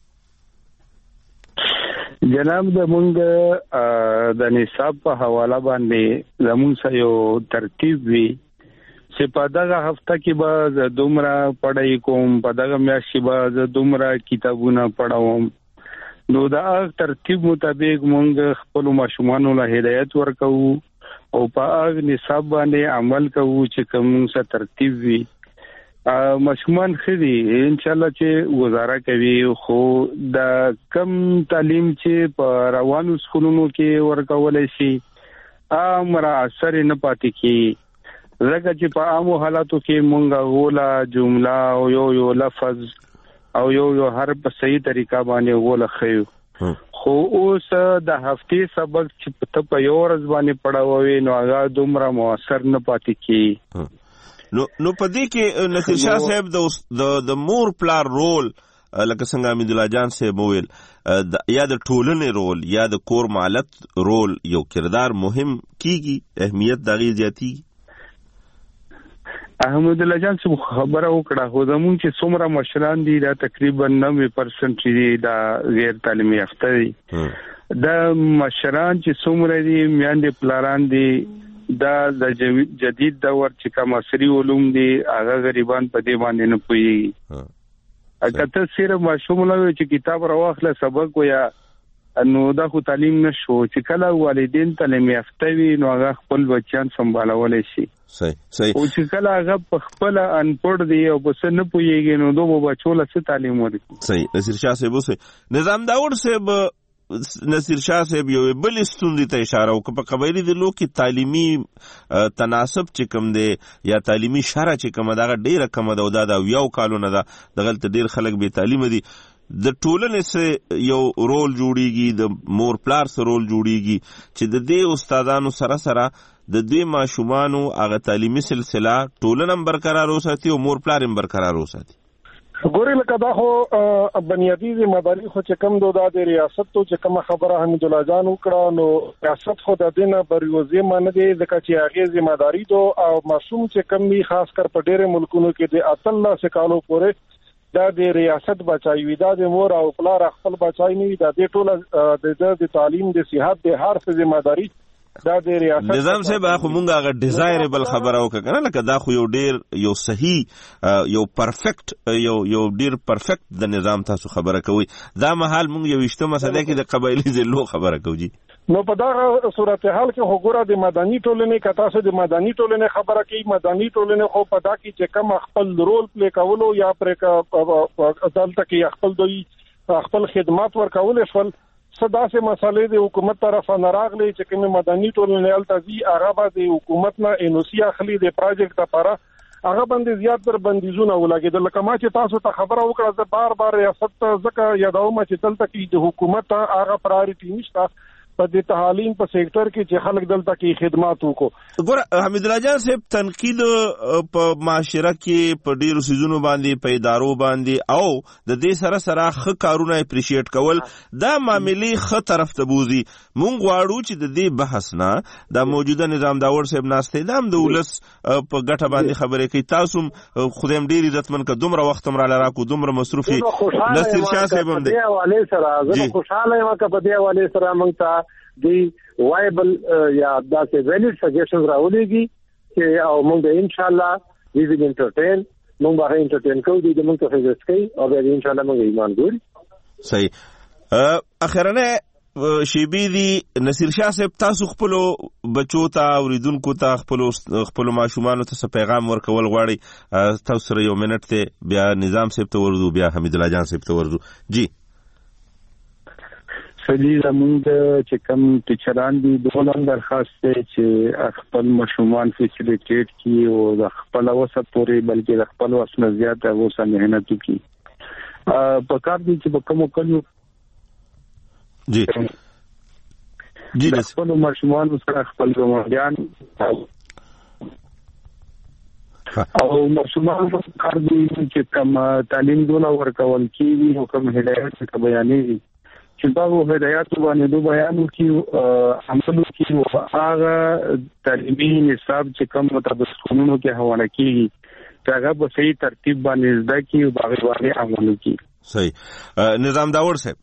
جناب د مونږ د نصاب په حواله باندې زموږ سره یو ترتیب وی چې په دغه هفته کې به دومره پڑھائی کوم په دغه میاشت کې به دومره کتابونه پڑھاوم نو دا ترتیب مطابق مونږ خپل ماشومانو له هدایت ورکوو او په هغه نصاب باندې عمل کوو چې کوم څه ترتیب وي ماشومان خدي ان شاء الله چې گزاره کوي خو دا کم تعلیم چې په روانو سکولونو کې ورکول شي امر اثر نه پاتې کی زګه چې په عامو حالاتو کې مونږه غولا جمله او یو یو لفظ او یو یو هر په صحیح طریقه باندې غولا خيو خو اوس د هفتې سبق چې ته په یو ورځ باندې پڑھاوي نو هغه دومره موثر نه پاتې کی نو نو په دې کې نصیر شاه صاحب د د مور پلار رول لکه څنګه حمید الله جان صاحب وویل یا د ټولنې رول یا د کور مالت رول یو کردار مهم کیږي اهمیت دغه زیاتی احمد الله جان څه خبره وکړه خو زمون چې څومره مشران دي دا تقریبا نوي پرسنټ دي دا غیر تعلیمي یافته دي دا مشران چې څومره دي میاندې پلاران دي دا د جدید دور چې کوم عصري علوم دي هغه غریبان په دې باندې نه پوهیږي اګه صرف ماشوم له چې کتاب راوخله سبق ویا نو دا خو تعلیم نشو چې کله والدین تعلیم یافته وي نو هغه خپل بچیان سمبالولای شي صحیح صحیح او چې کله هغه په خپل انپړ دی او بس نه پوهیږي نو دوه بچو له څه تعلیم ورکړي صحیح نصیر شاه صاحب اوسه نظام داور صاحب نصیر شاه صاحب یو بل ستوندې ته اشاره وکړه په قبایلی د لوک تعلیمي تناسب چې کوم دی یا تعلیمي شرع چې کوم دا ډیره کم ده او دا یو کالونه ده دغلت ډیر خلک به تعلیم دي د ټولنې سره یو رول جوړیږي د مور پلار سره رول جوړیږي چې د دې استادانو سره سره د دې ماشومانو هغه تعلیمي سلسله ټولنه برقرار وساتي او مور پلار هم برقرار وساتي ګوري لکه دا خو بنیادی ذمہداري خو چې کم دوه د ریاست ته چې کوم خبره حمید الله جان وکړه نو ریاست خو د دینه بریوزي مانه دي ځکه چې هغه ذمہداري دو او معصوم چې کم وی خاص کر په ډېر ملکونو کې د اتل سے کالو پورې دا د ریاست بچای وی دا د مور او خپل خپل بچای نه دا د ټوله د تعلیم د صحت د هر څه ذمہداري دا د ریاست نظام صاحب اخو مونږه هغه ډیزایربل خبره وکړه کنه لکه دا خو یو ډیر یو صحیح یو پرفیکټ یو یو ډیر پرفیکټ د نظام تاسو خبره کوي دا مهال مونږ یو اشتمه مسله کې د قبایلی ځلو خبره کوي نو په دا صورتحال کې هوګوره د مدني ټولنې کتا سره د مدني ټولنې خبره کوي مدني ټولنې خو په دا کې چې کم خپل رول پلی کولو یا پر عدالت کې خپل دوی خپل خدمات ورکول شول صدا سے مسالې د حکومت طرفه نراغلي چې کوم مدني ټولنې التزي هغه به د حکومت نه انوسي اخلي د پروجیکټ لپاره هغه باندې زیات تر بندیزونه ولګیدل لکه ما چې تاسو ته خبره وکړه زه بار بار ریاست ځکه یادوم چې دلته کې د حکومت هغه پرایورټي نشته په د تعلیم په سېکټر کې چې خلک دلته کې خدمات وکړو ګور حمید الله جان صاحب تنقید په معاشره کې په ډیرو سيزونو باندې په ادارو باندې او د دې سره سره ښه کارونه اپریشیټ کول دا معاملې ښه طرف ته بوزي مونږ غواړو چې د دې بحث نه د موجوده نظام داور صاحب ناشته دام د ولس په ګټه باندې خبرې کوي تاسو خودم ډیر عزتمن ک دومره وخت مر لاله کو دومره مصروفي نصیر شاه صاحب هم دی حواله سره زه خوشاله یم ک په دې حواله سره مونږ ته دی وایبل یا داسې ویلیډ سجیشنز راولېږي چې او موږ ان شاء الله وی ویل انټرټین موږ به انټرټین کوو د موږ ته فیزس کوي او بیا ان شاء الله موږ ایمان ګوري صحیح اخرنه شیبی دی نصیر شاه صاحب تاسو خپل بچو ته اوریدونکو ته خپل خپل ماشومان ته څه پیغام ورکول غواړي تاسو سره یو منټ ته بیا نظام صاحب ته ورزو بیا حمید الله جان صاحب ته ورزو جی سړي زموږ چې کوم ټیچران دي دولت درخواست دی چې خپل مشرومان فیسیلیټیټ کی او د خپل وسط پورې بلکې د خپل وسنه زیات اوسه مهنت وکړي په کار دي چې په کوم کلو جی جی د خپل مشرومان سره خپل ګمړیان او مشرومان په کار دي چې کوم تعلیم دونه ورکول کیږي او کوم هدایت څخه بیانېږي چې دا وو هدایت باندې دوه بیان کیو عملو کیو هغه تعلیمي نصاب چې کوم مطابق قانونو کې حواله کیږي هغه په صحیح ترتیب باندې زده کیو باغ باندې عملو کی صحیح نظام داور صاحب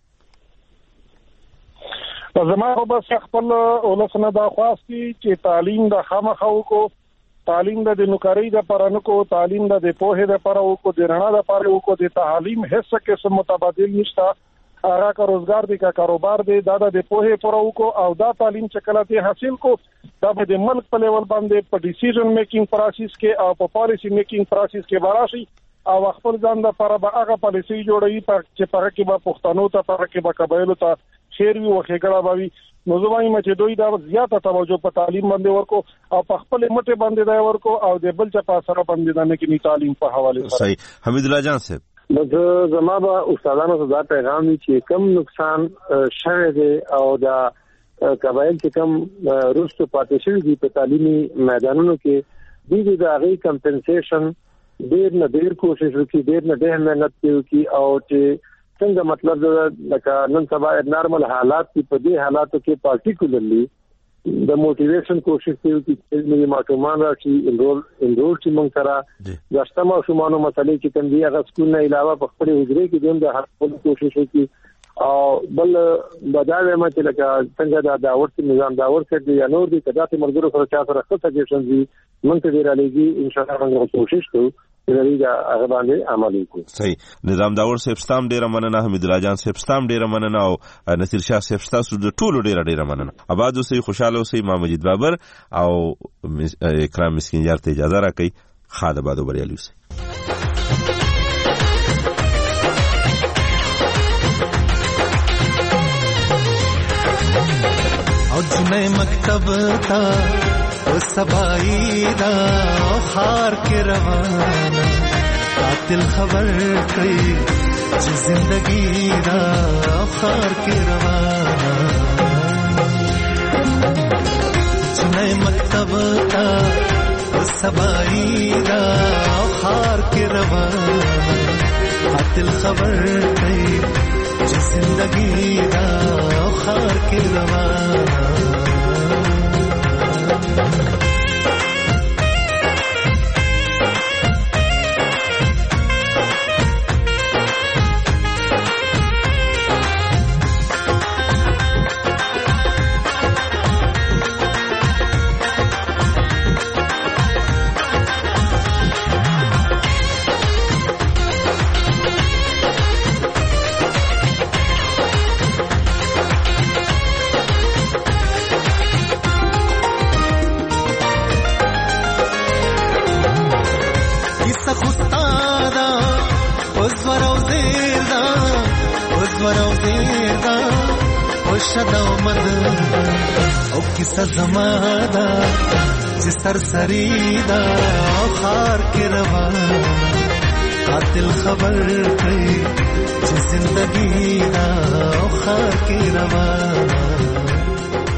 زما خو بس خپل ولسنه دا خواستي چې تعلیم د خامخو کو تعلیم د نوکری د پرانو کو تعلیم د پوهه د پرو کو د رڼا د پرو کو د تعلیم هیڅ قسم متبادل نشته هغه کا روزګار دی کا کاروبار دی دا د پوهه پرو کو او دا تعلیم چې کله ته حاصل کو دا به د ملک په لیول باندې په ډیسیژن میکینګ پروسس کې او په پالیسی میکینګ پروسس کې براشي او خپل ځان د لپاره به هغه پالیسی جوړوي چې په کې به پښتنو ته په کې به قبایلو ته شیر وي او خېګړه باوي نو زموږ مچ دوی دا زیاته توجه په تعلیم باندې ورکو او په خپل مټه باندې دا ورکو او د بل چا په سره باندې نه کې تعلیم په حواله سره صحیح حمید الله جان صاحب د زما به استادانو ته دا پیغام دی چې کم نقصان شوه دی او دا قبایل چې کم روستو پاتې شوی دي په تعلیمي میدانونو کې دوی د هغه کمپنسیشن ډیر نه ډیر کوشش وکړي ډیر نه ډیر مهنت وکړي او چې څنګه مطلب لکه نن سبا نارمل حالات په دې حالاتو کې پارټیکولرلی د موټیویشن کوشش کوي چې مې ماټومان راشي انرول انرول چې موږ سره د اشتما شومانو مسلې چې کوم دی هغه سکول نه علاوه په خپل حجره کې د هر خپل کوشش وکړي او بل بداوي ما چې لکه څنګه دا داورت نظام داور کړي یا نور دي کدا ته مرګرو سره چا سره خپل سجیشن دي موږ ته دی را لېږي ان شاء الله موږ کوشش کوو چې هغه باندې عمل وکړو صحیح نظام داور صاحب ستام ډیر مننه حمید الله جان صاحب ستام ډیر مننه او نصیر شاه صاحب تاسو د ټولو ډیر ډیر مننه آباد اوسئ خوشاله اوسئ ما مجید بابر او اکرام مسکینجار ته اجازه راکړئ خاله بادو بریالي اوسئ او جنې مکتب تا او سبای دا خار کې روانه قاتل خبر کړی چې زندگی دا خار کې روانه جنې مکتب تا او سبای دا خار کې روانه قاتل خبر کوي چې زندګي دا خار کې روانه او کیسه زماده چې سرسری دا خار کې روانه قاتل خبر کوي چې زندګي دا خار کې روانه